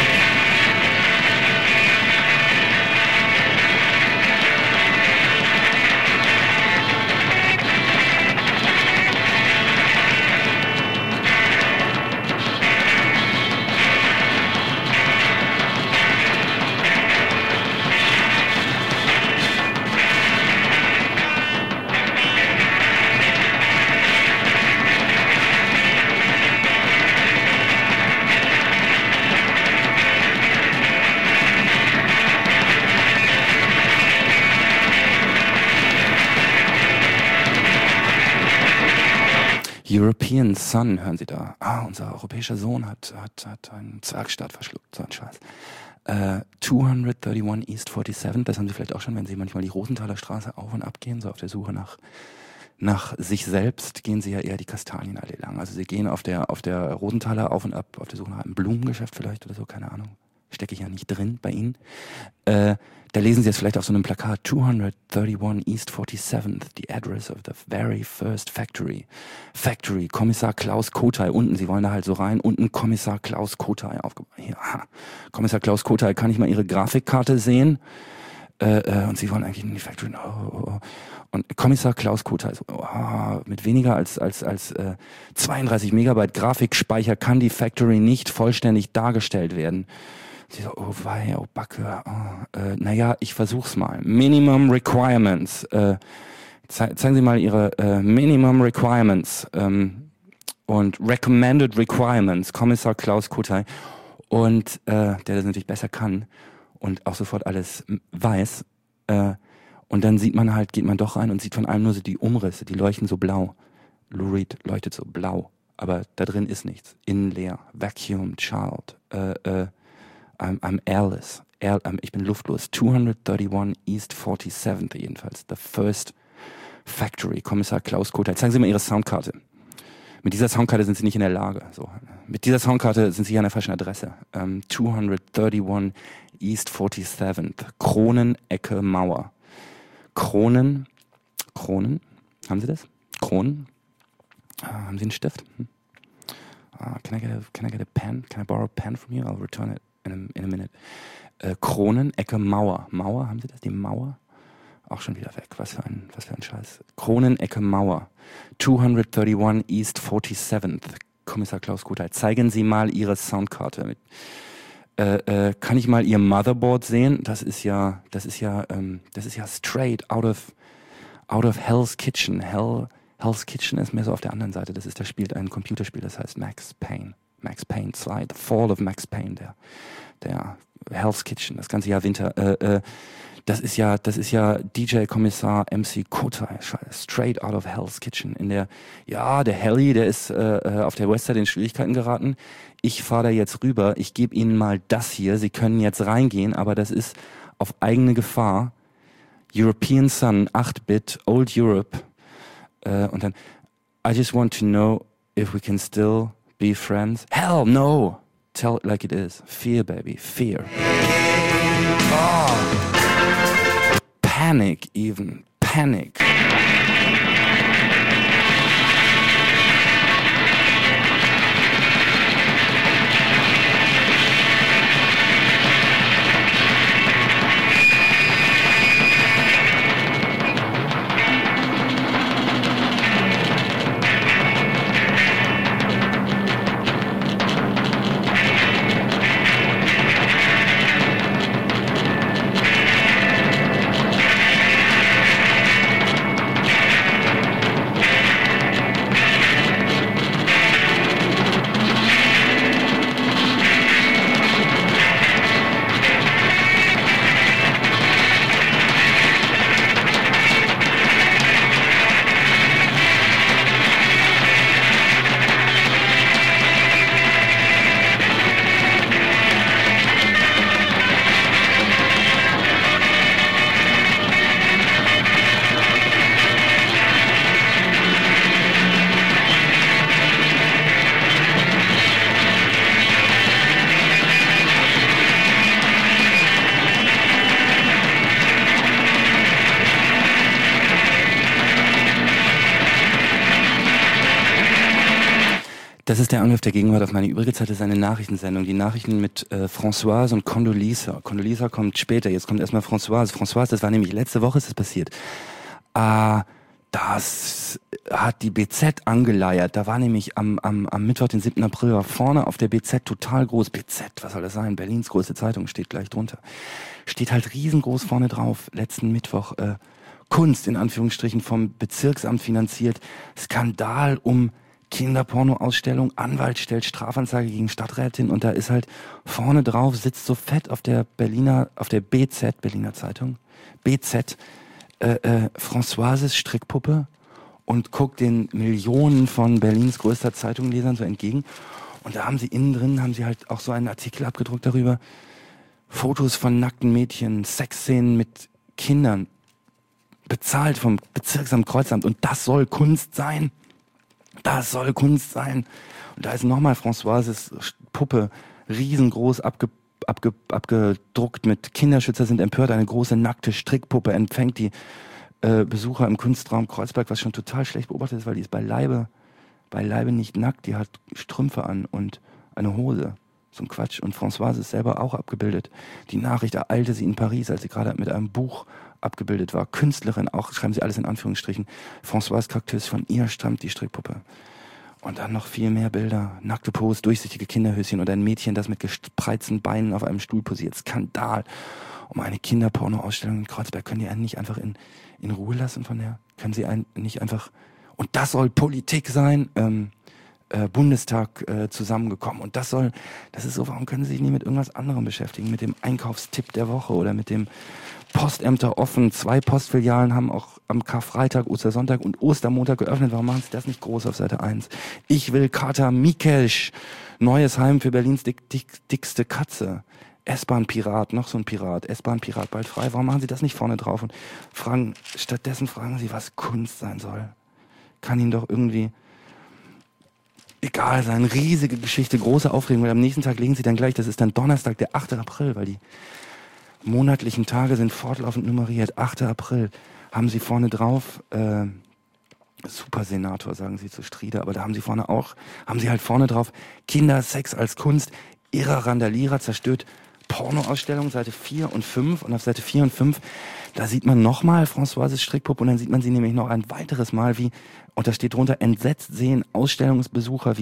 European Sun, hören Sie da. Ah, unser europäischer Sohn hat, hat, hat einen Zwergstaat verschluckt, so ein Scheiß. Äh, zweihunderteinunddreißig East forty-seven, das haben Sie vielleicht auch schon, wenn Sie manchmal die Rosenthaler Straße auf und ab gehen, so auf der Suche nach, nach sich selbst, gehen Sie ja eher die Kastanienallee lang. Also Sie gehen auf der, auf der Rosenthaler auf und ab, auf der Suche nach einem Blumengeschäft vielleicht oder so, keine Ahnung. Stecke ich ja nicht drin bei Ihnen. Äh, da lesen Sie jetzt vielleicht auf so einem Plakat zweihunderteinunddreißig East forty-seventh, the address of the very first factory. Factory, Kommissar Klaus Kotay, unten, Sie wollen da halt so rein, unten Kommissar Klaus Kotay aufgebaut. Ja, Kommissar Klaus Kotay, kann ich mal Ihre Grafikkarte sehen? Äh, äh, und Sie wollen eigentlich in die Factory. Oh, oh, oh. Und Kommissar Klaus Kotay, so, oh, mit weniger als als als äh, zweiunddreißig Megabyte Grafikspeicher kann die Factory nicht vollständig dargestellt werden. Sie so, oh wei, oh Backe, oh, äh, naja, ich versuch's mal. Minimum Requirements. Äh, ze zeigen Sie mal Ihre äh, Minimum Requirements ähm, und Recommended Requirements, Kommissar Klaus Kotay. Und äh, der das natürlich besser kann und auch sofort alles weiß. Äh, und dann sieht man halt, geht man doch rein und sieht von allem nur so die Umrisse, die leuchten so blau. Lou Reed leuchtet so blau, aber da drin ist nichts. Innen leer, Vacuum, Child, äh, äh, I'm, I'm airless. Air, um, ich bin luftlos. zweihunderteinunddreißig East forty-seventh jedenfalls. The first factory. Kommissar Klaus Kotay. Zeigen Sie mal Ihre Soundkarte. Mit dieser Soundkarte sind Sie nicht in der Lage. So. Mit dieser Soundkarte sind Sie hier an der falschen Adresse. Um, zweihunderteinunddreißig East forty-seventh. Kronen, Ecke, Mauer. Kronen. Kronen. Haben Sie das? Kronen. Ah, haben Sie einen Stift? Hm. Ah, can I get a, can I get a pen? Can I borrow a pen from you? I'll return it. In a, in a minute. Äh, Kronen, Ecke, Mauer. Mauer, haben Sie das? Die Mauer? Auch schon wieder weg. Was für ein, was für ein Scheiß. Kronen, Ecke, Mauer. zweihunderteinunddreißig East forty-seventh. Kommissar Klaus Kotay. Zeigen Sie mal Ihre Soundkarte. Mit, äh, äh, kann ich mal Ihr Motherboard sehen? Das ist ja, das ist ja, ähm, das ist ja straight out of, out of Hell's Kitchen. Hell, Hell's Kitchen ist mehr so auf der anderen Seite. Das ist, da spielt ein Computerspiel, das heißt Max Payne. Max Payne two, The Fall of Max Payne, der, der Hell's Kitchen, das ganze Jahr Winter. Äh, äh, das ist ja, das ist ja D J-Kommissar M C Kotai, straight out of Hell's Kitchen. In der, ja, der Helly, der ist äh, auf der Westside in Schwierigkeiten geraten. Ich fahre da jetzt rüber. Ich gebe Ihnen mal das hier. Sie können jetzt reingehen, aber das ist auf eigene Gefahr. European Sun, acht Bit, Old Europe. Äh, und dann, I just want to know if we can still be friends. Hell no! Tell it like it is. Fear, baby. Fear. Oh. Panic even. Panic. Das ist der Angriff der Gegenwart auf meine übrige Zeit. Das ist eine Nachrichtensendung. Die Nachrichten mit äh, Françoise und Condoleezza. Condoleezza kommt später. Jetzt kommt erstmal Françoise. Françoise, das war nämlich letzte Woche ist das passiert. Äh, das hat die B Z angeleiert. Da war nämlich am, am, am Mittwoch, den siebten April, war vorne auf der B Z total groß. B Z, was soll das sein? Berlins größte Zeitung, steht gleich drunter. Steht halt riesengroß vorne drauf. Letzten Mittwoch äh, Kunst in Anführungsstrichen vom Bezirksamt finanziert. Skandal um Kinderporno-Ausstellung, Anwalt stellt Strafanzeige gegen Stadträtin und da ist halt vorne drauf, sitzt so fett auf der Berliner, auf der B Z, Berliner Zeitung, B Z, äh, äh, Françoises Strickpuppe und guckt den Millionen von Berlins größter Zeitunglesern so entgegen und da haben sie innen drin, haben sie halt auch so einen Artikel abgedruckt darüber, Fotos von nackten Mädchen, Sexszenen mit Kindern, bezahlt vom Bezirksamt Kreuzamt und das soll Kunst sein. Das soll Kunst sein. Und da ist nochmal Françoises Puppe riesengroß abge, abge, abgedruckt mit Kinderschützer sind empört. Eine große nackte Strickpuppe empfängt die äh, Besucher im Kunstraum Kreuzberg, was schon total schlecht beobachtet ist, weil die ist beileibe, beileibe nicht nackt. Die hat Strümpfe an und eine Hose. So ein Quatsch. Und Françoise ist selber auch abgebildet. Die Nachricht ereilte sie in Paris, als sie gerade mit einem Buch abgebildet war. Künstlerin, auch schreiben sie alles in Anführungsstrichen. Françoise Cactus, von ihr stammt die Strickpuppe. Und dann noch viel mehr Bilder. Nackte Pose, durchsichtige Kinderhöschen und ein Mädchen, das mit gespreizten Beinen auf einem Stuhl posiert. Skandal. Um eine Kinderporno-Ausstellung in Kreuzberg. Können die einen nicht einfach in, in Ruhe lassen von der? Können sie einen nicht einfach... Und das soll Politik sein? Ähm, äh, Bundestag äh, zusammengekommen. Und das soll... Das ist so, warum können sie sich nie mit irgendwas anderem beschäftigen? Mit dem Einkaufstipp der Woche oder mit dem Postämter offen. Zwei Postfilialen haben auch am Karfreitag, Ostersonntag und Ostermontag geöffnet. Warum machen sie das nicht groß auf Seite eins? Ich will Kater Mikelsch. Neues Heim für Berlins dick, dick, dickste Katze. S-Bahn-Pirat, noch so ein Pirat. S-Bahn-Pirat bald frei. Warum machen sie das nicht vorne drauf? Und fragen, stattdessen fragen sie, was Kunst sein soll. Kann ihnen doch irgendwie egal sein. Riesige Geschichte, große Aufregung. Weil am nächsten Tag legen sie dann gleich, das ist dann Donnerstag, der achte April, weil die monatlichen Tage sind fortlaufend nummeriert. achter April haben sie vorne drauf, äh, Supersenator, sagen sie zu Striede, aber da haben sie vorne auch, haben sie halt vorne drauf, Kindersex als Kunst, irrer Randalierer zerstört Pornoausstellung, Seite vier und fünf und auf Seite vier und fünf, da sieht man nochmal Françoises Strickpuppe und dann sieht man sie nämlich noch ein weiteres Mal, wie, und da steht drunter, entsetzt sehen Ausstellungsbesucher, wie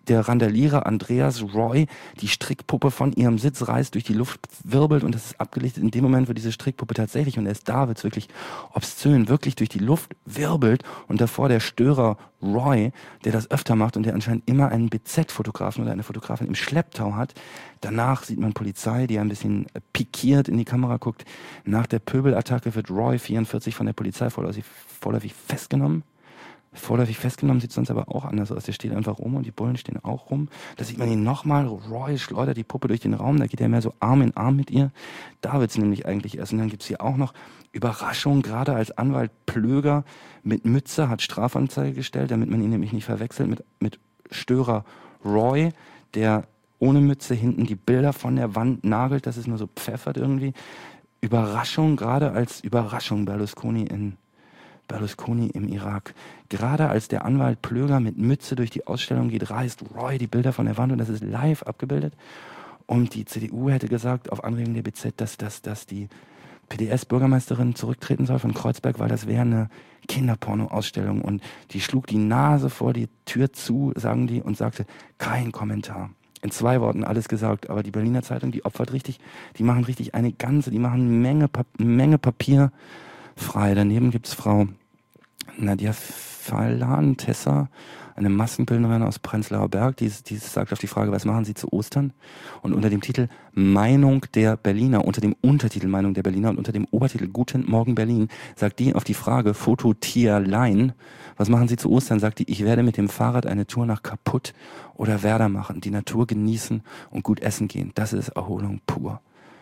der Randalierer Andreas Roy die Strickpuppe von ihrem Sitz reißt, durch die Luft wirbelt und das ist abgelichtet in dem Moment, wo diese Strickpuppe tatsächlich, und erst da wird's wirklich obszön, wirklich durch die Luft wirbelt und davor der Störer Roy, der das öfter macht und der anscheinend immer einen B Z-Fotografen oder eine Fotografin im Schlepptau hat. Danach sieht man Polizei, die ein bisschen pikiert in die Kamera guckt. Nach der Pöbelattacke wird Roy vierundvierzig von der Polizei vorläufig, vorläufig festgenommen. Vorläufig festgenommen sieht sonst aber auch anders aus. Der steht einfach rum und die Bullen stehen auch rum. Da sieht man ihn nochmal. Roy schleudert die Puppe durch den Raum. Da geht er mehr so Arm in Arm mit ihr. Da wird's nämlich eigentlich erst. Und dann gibt's hier auch noch Überraschung. Gerade als Anwalt Plöger mit Mütze hat Strafanzeige gestellt, damit man ihn nämlich nicht verwechselt mit, mit Störer Roy, der ohne Mütze hinten die Bilder von der Wand nagelt. Das ist nur so pfeffert irgendwie. Überraschung, gerade als Überraschung Berlusconi in Berlusconi im Irak. Gerade als der Anwalt Plöger mit Mütze durch die Ausstellung geht, reißt Roy die Bilder von der Wand und das ist live abgebildet. Und die C D U hätte gesagt, auf Anregung der B Z, dass, dass, dass die P D S-Bürgermeisterin zurücktreten soll von Kreuzberg, weil das wäre eine Kinderporno-Ausstellung. Und die schlug die Nase vor die Tür zu, sagen die, und sagte, kein Kommentar. In zwei Worten alles gesagt, aber die Berliner Zeitung, die opfert richtig, die machen richtig eine ganze, die machen eine Menge, eine Menge Papier frei. Daneben gibt's Frau Nadja Falan-Tesser, eine Maskenbildnerin aus Prenzlauer Berg, die, die sagt auf die Frage, was machen Sie zu Ostern? Und unter dem Titel Meinung der Berliner, unter dem Untertitel Meinung der Berliner und unter dem Obertitel Guten Morgen Berlin, sagt die auf die Frage Fototierlein, was machen Sie zu Ostern? Sagt die, ich werde mit dem Fahrrad eine Tour nach Kaputt oder Werder machen, die Natur genießen und gut essen gehen. Das ist Erholung pur.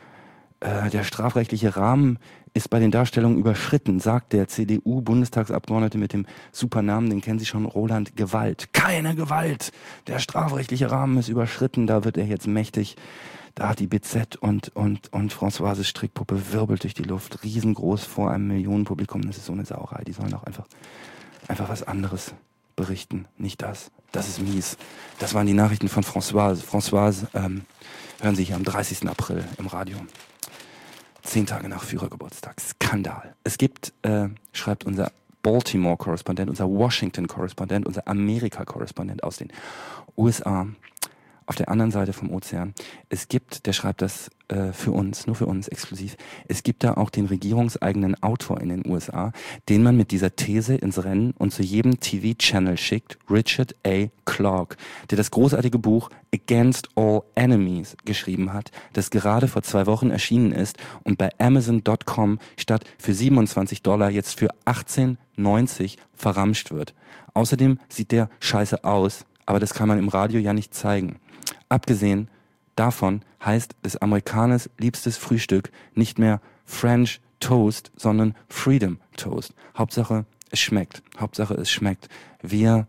Äh, der strafrechtliche Rahmen ist bei den Darstellungen überschritten, sagt der C D U-Bundestagsabgeordnete mit dem Supernamen, den kennen Sie schon, Roland Gewalt. Keine Gewalt! Der strafrechtliche Rahmen ist überschritten, da wird er jetzt mächtig. Da hat die B Z und, und, und Françoise Strickpuppe wirbelt durch die Luft, riesengroß vor einem Millionenpublikum. Das ist so eine Sauerei, die sollen auch einfach, einfach was anderes berichten, nicht das. Das ist mies. Das waren die Nachrichten von Françoise. Françoise, ähm, hören Sie hier am dreißigsten April im Radio. Zehn Tage nach Führergeburtstag. Skandal. Es gibt, äh, schreibt unser Baltimore-Korrespondent, unser Washington-Korrespondent, unser Amerika-Korrespondent aus den U S A, auf der anderen Seite vom Ozean. Es gibt, der schreibt das äh, für uns, nur für uns exklusiv, es gibt da auch den regierungseigenen Autor in den U S A, den man mit dieser These ins Rennen und zu jedem T V-Channel schickt, Richard A. Clarke, der das großartige Buch Against All Enemies geschrieben hat, das gerade vor zwei Wochen erschienen ist und bei Amazon Punkt com statt für siebenundzwanzig Dollar jetzt für achtzehn neunzig verramscht wird. Außerdem sieht der scheiße aus, aber das kann man im Radio ja nicht zeigen. Abgesehen davon heißt des Amerikaners liebstes Frühstück nicht mehr French Toast, sondern Freedom Toast. Hauptsache, es schmeckt. Hauptsache, es schmeckt. Wir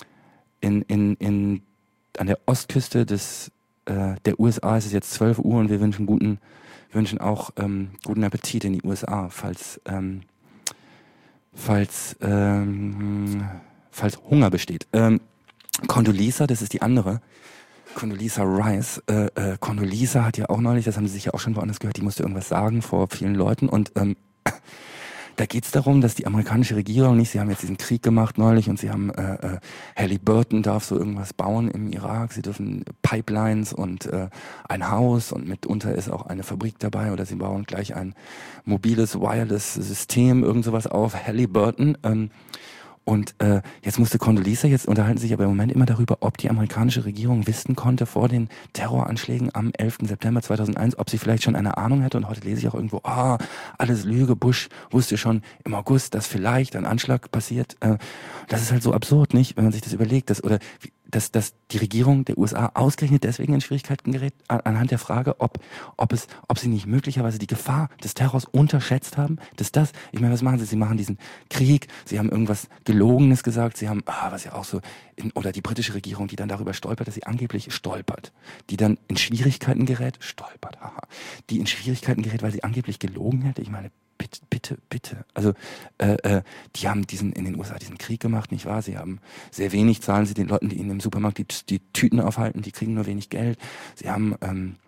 in, in, in, an der Ostküste des, äh, der U S A ist es jetzt zwölf Uhr und wir wünschen guten, wünschen auch ähm, guten Appetit in die U S A, falls, ähm, falls, ähm, falls Hunger besteht. Ähm, Condoleezza, das ist die andere. Condoleezza Rice. Äh, äh, Condoleezza hat ja auch neulich, das haben Sie sicher auch schon woanders gehört, die musste irgendwas sagen vor vielen Leuten und ähm, da geht es darum, dass die amerikanische Regierung nicht, sie haben jetzt diesen Krieg gemacht neulich und sie haben, äh, äh, Halliburton darf so irgendwas bauen im Irak, sie dürfen Pipelines und äh, ein Haus und mitunter ist auch eine Fabrik dabei oder sie bauen gleich ein mobiles Wireless-System, irgend sowas auf, Halliburton. Ähm, Und äh, jetzt musste Condoleezza, jetzt unterhalten sich aber im Moment immer darüber, ob die amerikanische Regierung wissen konnte vor den Terroranschlägen am elften September zweitausendeins, ob sie vielleicht schon eine Ahnung hätte. Und heute lese ich auch irgendwo, ah, alles Lüge, Bush wusste schon im August, dass vielleicht ein Anschlag passiert. Äh, das ist halt so absurd, nicht, wenn man sich das überlegt, dass, oder wie, dass, dass die Regierung der U S A ausgerechnet deswegen in Schwierigkeiten gerät, anhand der Frage, ob, ob es, ob sie nicht möglicherweise die Gefahr des Terrors unterschätzt haben, dass das, ich meine, was machen sie? Sie machen diesen Krieg, sie haben irgendwas Gelogenes gesagt, sie haben, ah, was ja auch so, in, oder die britische Regierung, die dann darüber stolpert, dass sie angeblich stolpert, die dann in Schwierigkeiten gerät, stolpert, haha, die in Schwierigkeiten gerät, weil sie angeblich gelogen hätte, ich meine, bitte, bitte, bitte. Also äh, äh, die haben diesen in den U S A diesen Krieg gemacht, nicht wahr? Sie haben sehr wenig, zahlen sie den Leuten, die ihnen im Supermarkt die, die Tüten aufhalten, die kriegen nur wenig Geld. Sie haben ähm,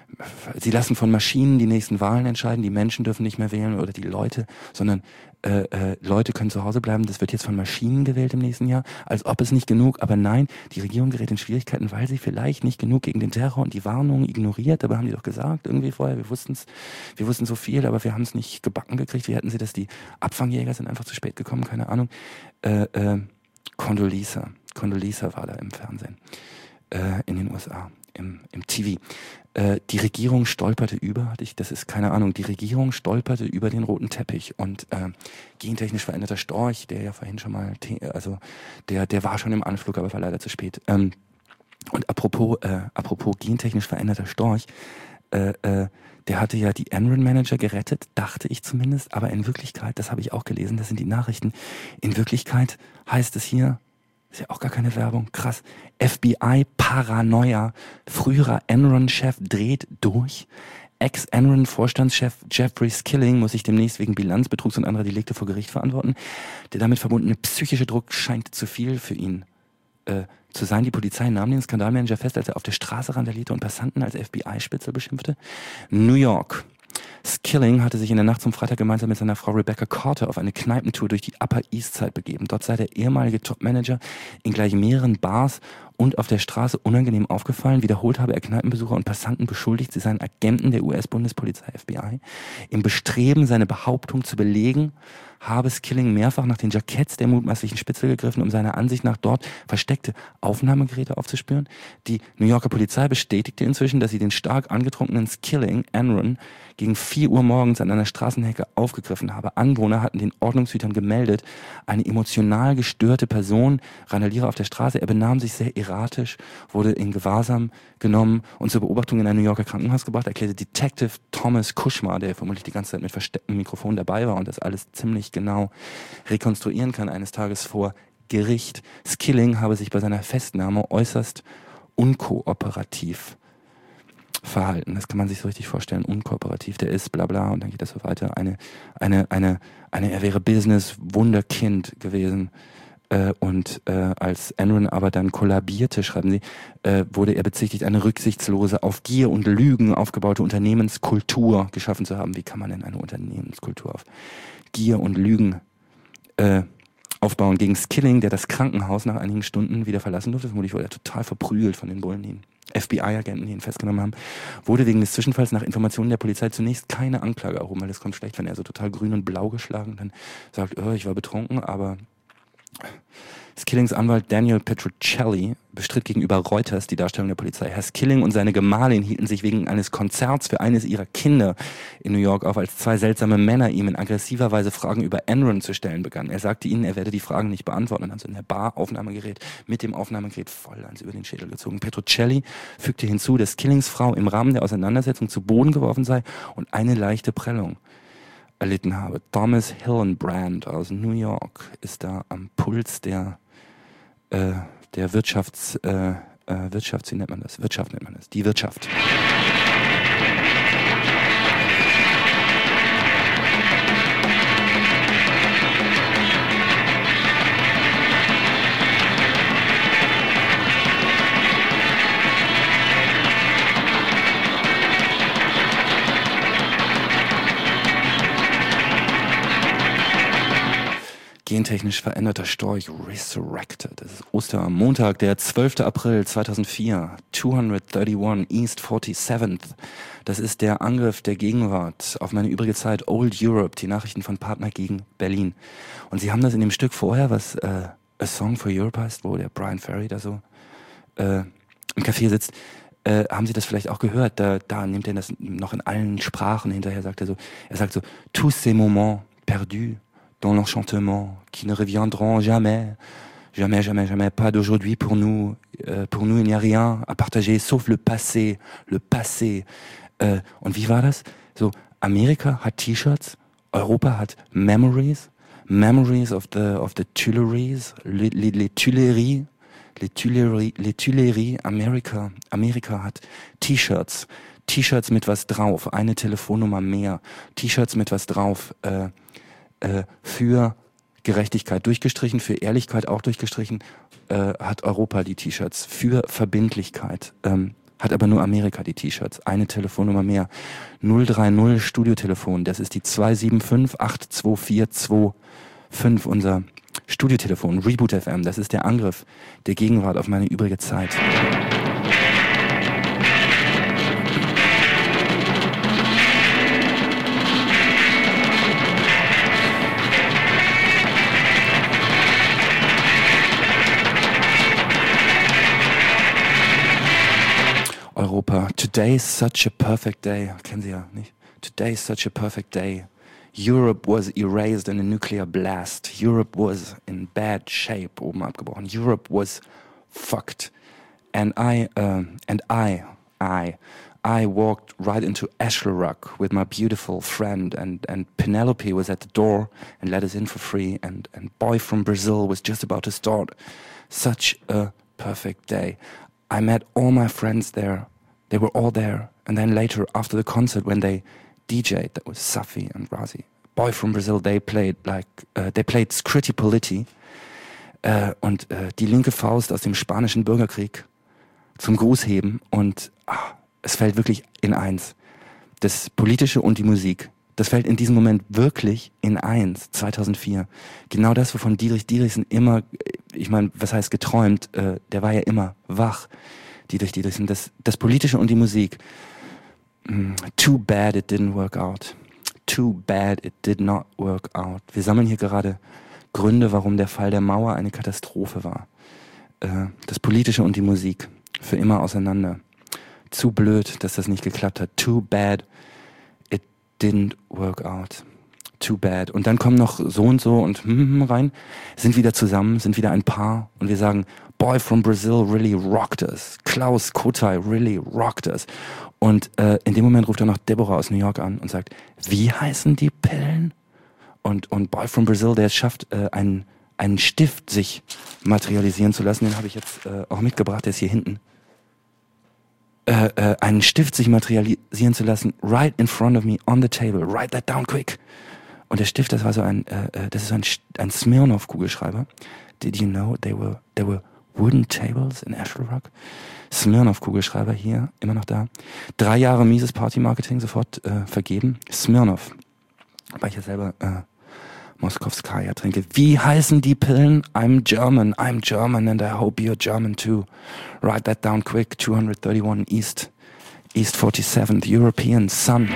sie lassen von Maschinen die nächsten Wahlen entscheiden, die Menschen dürfen nicht mehr wählen oder die Leute, sondern äh, äh, Leute können zu Hause bleiben, das wird jetzt von Maschinen gewählt im nächsten Jahr, als ob es nicht genug, aber nein, die Regierung gerät in Schwierigkeiten, weil sie vielleicht nicht genug gegen den Terror und die Warnungen ignoriert, aber haben die doch gesagt, irgendwie vorher, wir wussten es, wir wussten so viel, aber wir haben es nicht gebacken gekriegt, wie hätten sie das, die Abfangjäger sind einfach zu spät gekommen, keine Ahnung. Äh, äh, Condoleezza, Condoleezza war da im Fernsehen, äh, in den U S A. Im, im T V. Äh, die Regierung stolperte über, hatte ich, das ist keine Ahnung, die Regierung stolperte über den roten Teppich und äh, gentechnisch veränderter Storch, der ja vorhin schon mal, also der, der war schon im Anflug, aber war leider zu spät. Ähm, und apropos, äh, apropos gentechnisch veränderter Storch, äh, äh, der hatte ja die Enron-Manager gerettet, dachte ich zumindest, aber in Wirklichkeit, das habe ich auch gelesen, das sind die Nachrichten, in Wirklichkeit heißt es hier, ist ja auch gar keine Werbung, krass. F B I-Paranoia. Früherer Enron-Chef dreht durch. Ex-Enron-Vorstandschef Jeffrey Skilling muss sich demnächst wegen Bilanzbetrugs und anderer Delikte vor Gericht verantworten. Der damit verbundene psychische Druck scheint zu viel für ihn äh, zu sein. Die Polizei nahm den Skandalmanager fest, als er auf der Straße randalierte und Passanten als F B I-Spitzel beschimpfte. New York. Skilling hatte sich in der Nacht zum Freitag gemeinsam mit seiner Frau Rebecca Carter auf eine Kneipentour durch die Upper East Side begeben. Dort sei der ehemalige Topmanager in gleich mehreren Bars und auf der Straße unangenehm aufgefallen. Wiederholt habe er Kneipenbesucher und Passanten beschuldigt, sie seien Agenten der U S-Bundespolizei F B I. Im Bestreben, seine Behauptung zu belegen, habe Skilling mehrfach nach den Jacketts der mutmaßlichen Spitzel gegriffen, um seiner Ansicht nach dort versteckte Aufnahmegeräte aufzuspüren. Die New Yorker Polizei bestätigte inzwischen, dass sie den stark angetrunkenen Skilling, Enron, gegen vier Uhr morgens an einer Straßenhecke aufgegriffen habe. Anwohner hatten den Ordnungshütern gemeldet, eine emotional gestörte Person randaliere auf der Straße. Er benahm sich sehr erratisch, wurde in Gewahrsam genommen und zur Beobachtung in ein New Yorker Krankenhaus gebracht, erklärte Detective Thomas Kushma, der vermutlich die ganze Zeit mit verstecktem Mikrofon dabei war und das alles ziemlich genau rekonstruieren kann eines Tages vor Gericht. Skilling habe sich bei seiner Festnahme äußerst unkooperativ verhalten. Das kann man sich so richtig vorstellen. Unkooperativ, der ist, bla bla, und dann geht das so weiter. Eine, eine, eine, eine, er wäre Business-Wunderkind gewesen. Äh, und äh, als Enron aber dann kollabierte, schreiben sie, äh, wurde er bezichtigt, eine rücksichtslose, auf Gier und Lügen aufgebaute Unternehmenskultur geschaffen zu haben. Wie kann man denn eine Unternehmenskultur auf Gier und Lügen äh, aufbauen? Gegen Skilling, der das Krankenhaus nach einigen Stunden wieder verlassen durfte, vermutlich wurde er total verprügelt von den Bullen, die F B I-Agenten, die ihn festgenommen haben, wurde wegen des Zwischenfalls nach Informationen der Polizei zunächst keine Anklage erhoben, weil das kommt schlecht, wenn er so total grün und blau geschlagen dann sagt, oh, ich war betrunken, aber Skillings Anwalt Daniel Petruccelli bestritt gegenüber Reuters die Darstellung der Polizei. Herr Skilling und seine Gemahlin hielten sich wegen eines Konzerts für eines ihrer Kinder in New York auf, als zwei seltsame Männer ihm in aggressiver Weise Fragen über Enron zu stellen begannen. Er sagte ihnen, er werde die Fragen nicht beantworten und hat so in der Bar Aufnahmegerät mit dem Aufnahmegerät voll ans über den Schädel gezogen. Petruccelli fügte hinzu, dass Skillings Frau im Rahmen der Auseinandersetzung zu Boden geworfen sei und eine leichte Prellung erlitten habe. Thomas Hillenbrand aus New York ist da am Puls der äh, der Wirtschafts äh, äh, Wirtschaft, wie nennt man das? Wirtschaft nennt man das. Die Wirtschaft. Gentechnisch veränderter Storch resurrected. Das ist Ostermontag, der zwölfter April zweitausendvier, zweihunderteinunddreißig East forty-seventh. Das ist der Angriff der Gegenwart auf meine übrige Zeit, Old Europe, die Nachrichten von Partner gegen Berlin. Und sie haben das in dem Stück vorher, was äh, A Song for Europe heißt, wo der Brian Ferry da so äh, im Café sitzt, äh, haben Sie das vielleicht auch gehört? Da, da nimmt er das noch in allen Sprachen hinterher, sagt er so, er sagt so, tous ces moments perdus dans l'enchantement, qui ne reviendront jamais, jamais, jamais, jamais, pas d'aujourd'hui pour nous, euh, pour nous il n'y a rien à partager, sauf le passé, le passé. Äh, und wie war das? So, Amerika hat T-Shirts, Europa hat Memories, Memories of the of the Tuileries, les, les, les Tuileries, les Tuileries, les Tuileries, Amerika, Amerika hat T-Shirts, T-Shirts mit was drauf, eine Telefonnummer mehr, T-Shirts mit was drauf, äh, für Gerechtigkeit durchgestrichen, für Ehrlichkeit auch durchgestrichen, äh, hat Europa die T-Shirts, für Verbindlichkeit. Ähm, hat aber nur Amerika die T-Shirts. Eine Telefonnummer mehr. null drei null Studiotelefon, das ist die zwei sieben fünf acht zwei vier zwei fünf, unser Studiotelefon. Reboot F M, das ist der Angriff der Gegenwart auf meine übrige Zeit. Europa. Today is such a perfect day. Kennen Sie ja nicht? Today is such a perfect day. Europe was erased in a nuclear blast. Europe was in bad shape. Oben abgebrochen. Europe was fucked. And I, uh, and I, I, I walked right into Ashlerock with my beautiful friend, and, and Penelope was at the door and let us in for free, and, and Boy from Brazil was just about to start. Such a perfect day. I met all my friends there. They were all there. And then later, after the concert, when they D J'd, that was Safi and Razi. Boy from Brazil, they played like, uh, they played Scritti Politti. Uh, und uh, die linke Faust aus dem spanischen Bürgerkrieg zum Gruß heben. Und ah, es fällt wirklich in eins. Das Politische und die Musik. Das fällt in diesem Moment wirklich in eins, zweitausendvier. Genau das, wovon Dietrich Dietrichsen immer, ich meine, was heißt geträumt, äh, der war ja immer wach, Dietrich Dietrichsen. Das, das Politische und die Musik. Mm, too bad it didn't work out. Too bad it did not work out. Wir sammeln hier gerade Gründe, warum der Fall der Mauer eine Katastrophe war. Äh, das Politische und die Musik für immer auseinander. Zu blöd, dass das nicht geklappt hat. Too bad didn't work out. Too bad. Und dann kommen noch so und so und hm, hm rein, sind wieder zusammen, sind wieder ein Paar und wir sagen, Boy from Brazil really rocked us. Klaus Kotai really rocked us. Und äh, in dem Moment ruft er noch Deborah aus New York an und sagt, wie heißen die Pillen? Und, und Boy from Brazil, der es schafft, äh, einen, einen Stift sich materialisieren zu lassen, den habe ich jetzt äh, auch mitgebracht, der ist hier hinten. Äh, äh, einen Stift sich materialisieren zu lassen, right in front of me, on the table, write that down quick. Und der Stift, das war so ein, äh, das ist ein, ein Smirnoff-Kugelschreiber. Did you know they were, there were wooden tables in Ashlerock? Smirnoff-Kugelschreiber hier, immer noch da. Drei Jahre mieses Party-Marketing, sofort äh, vergeben. Smirnoff, weil ich ja selber äh, Moskowskaja trinke. Wie heißen die Pillen? I'm German, I'm German and I hope you're German too. Write that down quick, two thirty-one East, East forty-seventh, European Sun.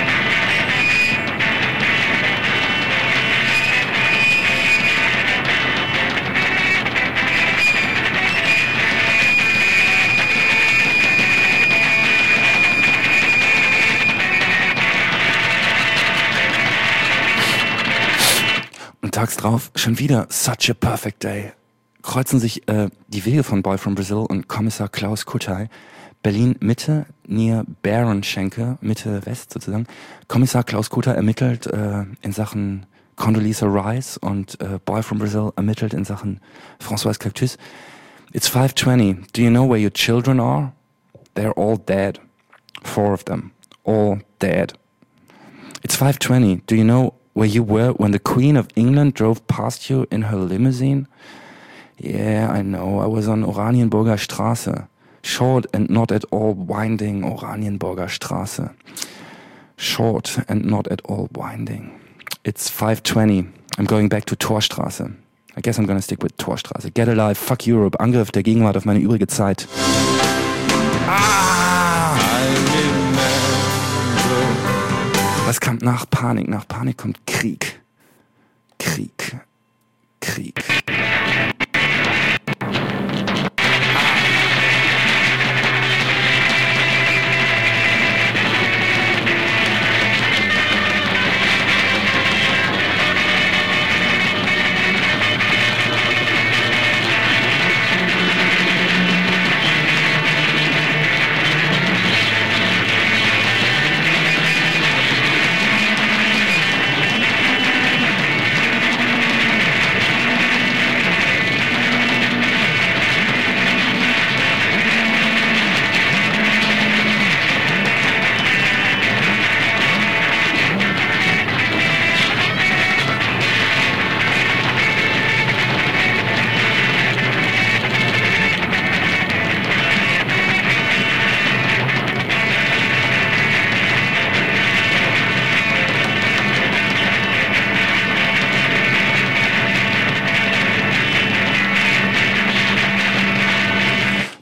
Tags drauf schon wieder Such a Perfect Day. Kreuzen sich äh, die Wege von Boy from Brazil und Kommissar Klaus Kotai. Berlin Mitte, near Bärenschenke, Mitte West sozusagen. Kommissar Klaus Kotai ermittelt äh, in Sachen Condoleezza Rice und äh, Boy from Brazil ermittelt in Sachen Françoise Cactus. It's five twenty. Do you know where your children are? They're all dead. Four of them. All dead. It's five twenty. Do you know where you were when the Queen of England drove past you in her limousine? Yeah, I know. I was on Oranienburger Straße. Short and not at all winding Oranienburger Straße. Short and not at all winding. It's five twenty. I'm going back to Torstraße. I guess I'm gonna stick with Torstraße. Get alive, fuck Europe. Angriff der Gegenwart auf meine übrige Zeit. Ah! Was kommt nach Panik? Nach Panik kommt Krieg. Krieg. Krieg.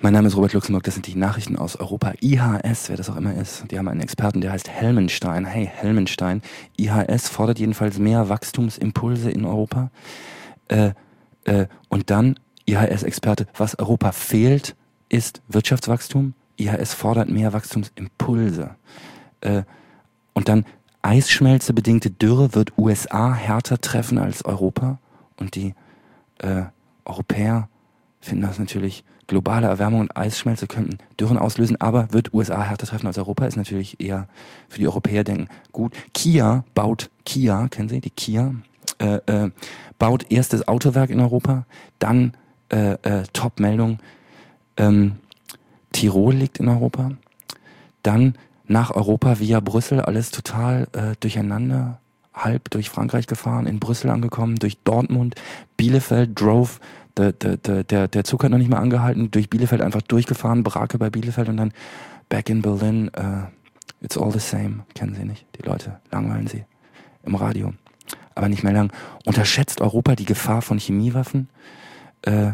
Mein Name ist Robert Luxemburg, das sind die Nachrichten aus Europa. I H S, wer das auch immer ist. Die haben einen Experten, der heißt Helmenstein. Hey, Helmenstein. I H S fordert jedenfalls mehr Wachstumsimpulse in Europa. Äh, äh, und dann, I H S-Experte, was Europa fehlt, ist Wirtschaftswachstum. I H S fordert mehr Wachstumsimpulse. Äh, und dann, Eisschmelze-bedingte Dürre wird U S A härter treffen als Europa. Und die äh, Europäer finden das natürlich, globale Erwärmung und Eisschmelze könnten Dürren auslösen, aber wird U S A härter treffen als Europa, ist natürlich eher für die Europäer denken gut. Kia baut, Kia, kennen Sie die Kia, äh, äh, baut erstes Autowerk in Europa, dann äh, äh, Top-Meldung, ähm, Tirol liegt in Europa, dann nach Europa via Brüssel, alles total äh, durcheinander, halb durch Frankreich gefahren, in Brüssel angekommen, durch Dortmund, Bielefeld, drove, der, der, der, der Zug hat noch nicht mal angehalten, durch Bielefeld einfach durchgefahren, Brake bei Bielefeld und dann back in Berlin, uh, it's all the same, kennen Sie nicht, die Leute langweilen Sie im Radio, aber nicht mehr lang. Unterschätzt Europa die Gefahr von Chemiewaffen? Äh,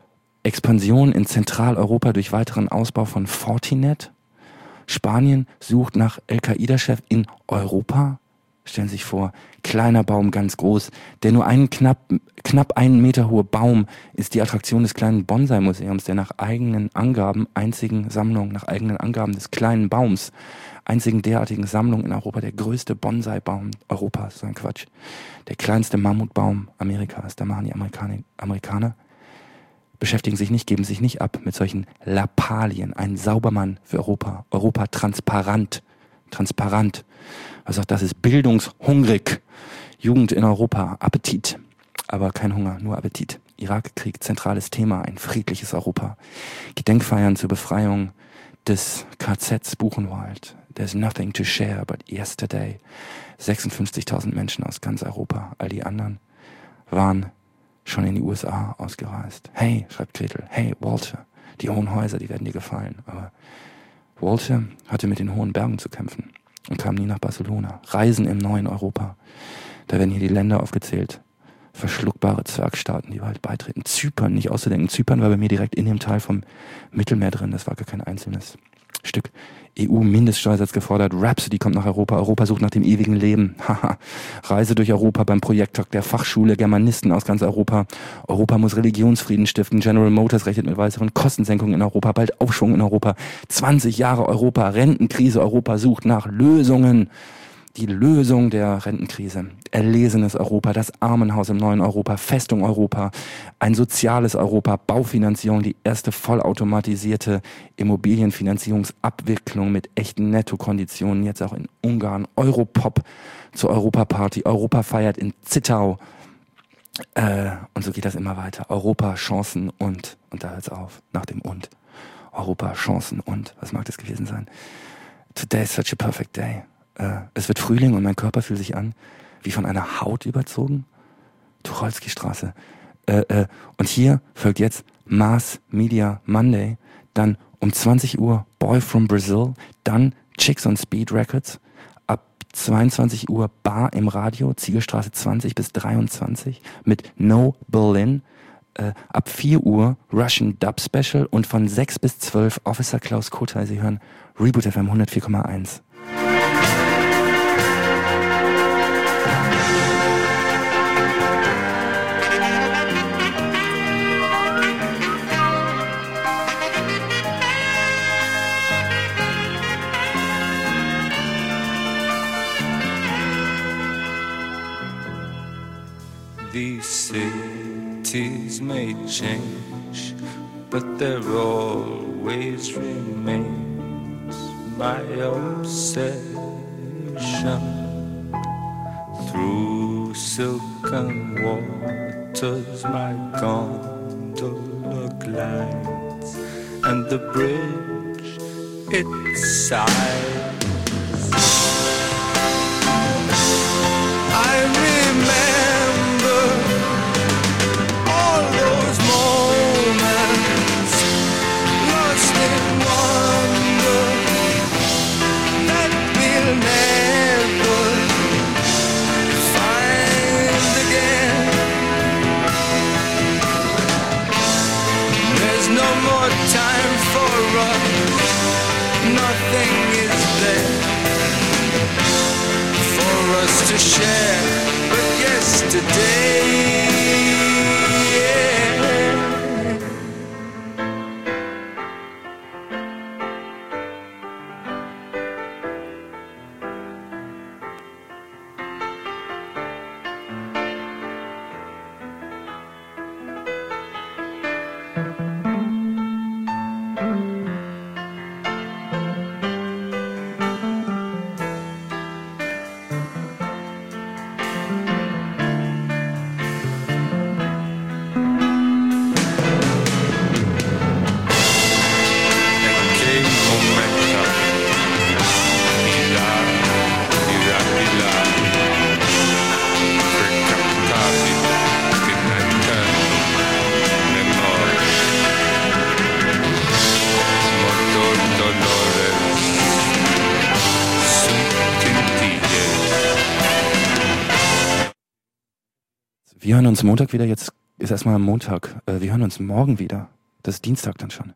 Expansion in Zentraleuropa durch weiteren Ausbau von Fortinet? Spanien sucht nach Al-Qaida-Chef in Europa? Stellen Sie sich vor, kleiner Baum, ganz groß. Der nur einen knapp, knapp einen Meter hohe Baum ist die Attraktion des kleinen Bonsai-Museums, der nach eigenen Angaben, einzigen Sammlung, nach eigenen Angaben des kleinen Baums, einzigen derartigen Sammlung in Europa, der größte Bonsai-Baum Europas, so ein Quatsch. Der kleinste Mammutbaum Amerikas, da machen die Amerikaner, Amerikaner, beschäftigen sich nicht, geben sich nicht ab mit solchen Lappalien. Ein Saubermann für Europa. Europa transparent. Transparent. Also auch das ist bildungshungrig. Jugend in Europa. Appetit. Aber kein Hunger, nur Appetit. Irakkrieg, zentrales Thema. Ein friedliches Europa. Gedenkfeiern zur Befreiung des K Zs Buchenwald. There's nothing to share but yesterday. sechsundfünfzigtausend Menschen aus ganz Europa. All die anderen waren schon in die U S A ausgereist. Hey, schreibt Gretel, hey, Walter, die hohen Häuser, die werden dir gefallen. Aber Walter hatte mit den hohen Bergen zu kämpfen und kam nie nach Barcelona. Reisen im neuen Europa. Da werden hier die Länder aufgezählt. Verschluckbare Zwergstaaten, die bald beitreten. Zypern, nicht auszudenken. Zypern war bei mir direkt in dem Teil vom Mittelmeer drin. Das war gar kein einzelnes Stück. E U-Mindeststeuersatz gefordert. Rhapsody kommt nach Europa. Europa sucht nach dem ewigen Leben. Haha. Reise durch Europa beim Projekttag der Fachschule. Germanisten aus ganz Europa. Europa muss Religionsfrieden stiften. General Motors rechnet mit weiteren Kostensenkungen in Europa. Bald Aufschwung in Europa. zwanzig Jahre Europa. Rentenkrise. Europa sucht nach Lösungen. Die Lösung der Rentenkrise. Erlesenes Europa, das Armenhaus im neuen Europa, Festung Europa, ein soziales Europa, Baufinanzierung, die erste vollautomatisierte Immobilienfinanzierungsabwicklung mit echten Nettokonditionen, jetzt auch in Ungarn, Europop zur Europaparty, Europa feiert in Zittau. Äh, und so geht das immer weiter. Europa, Chancen und, und da hört's auf, nach dem und. Europa, Chancen und, was mag das gewesen sein? Today is such a perfect day. Äh, es wird Frühling und mein Körper fühlt sich an wie von einer Haut überzogen. Tucholsky-Straße. Äh, äh, und hier folgt jetzt Mass Media Monday, dann um zwanzig Uhr Boy from Brazil, dann Chicks on Speed Records, ab zweiundzwanzig Uhr Bar im Radio, Ziegelstraße zwanzig bis dreiundzwanzig mit No Berlin, äh, ab vier Uhr Russian Dub Special und von sechs bis zwölf Officer Klaus Kotay. Sie hören Reboot F M hundertvier Komma eins. These cities may change, but there always remains my obsession. Through silken waters my gondola glides, and the bridge it sighs. I remember all those moments lost in wonder that we'll never find again. There's no more time share, but yesterday. Wir hören uns Montag wieder. Jetzt ist erstmal Montag. Wir hören uns morgen wieder. Das ist Dienstag dann schon.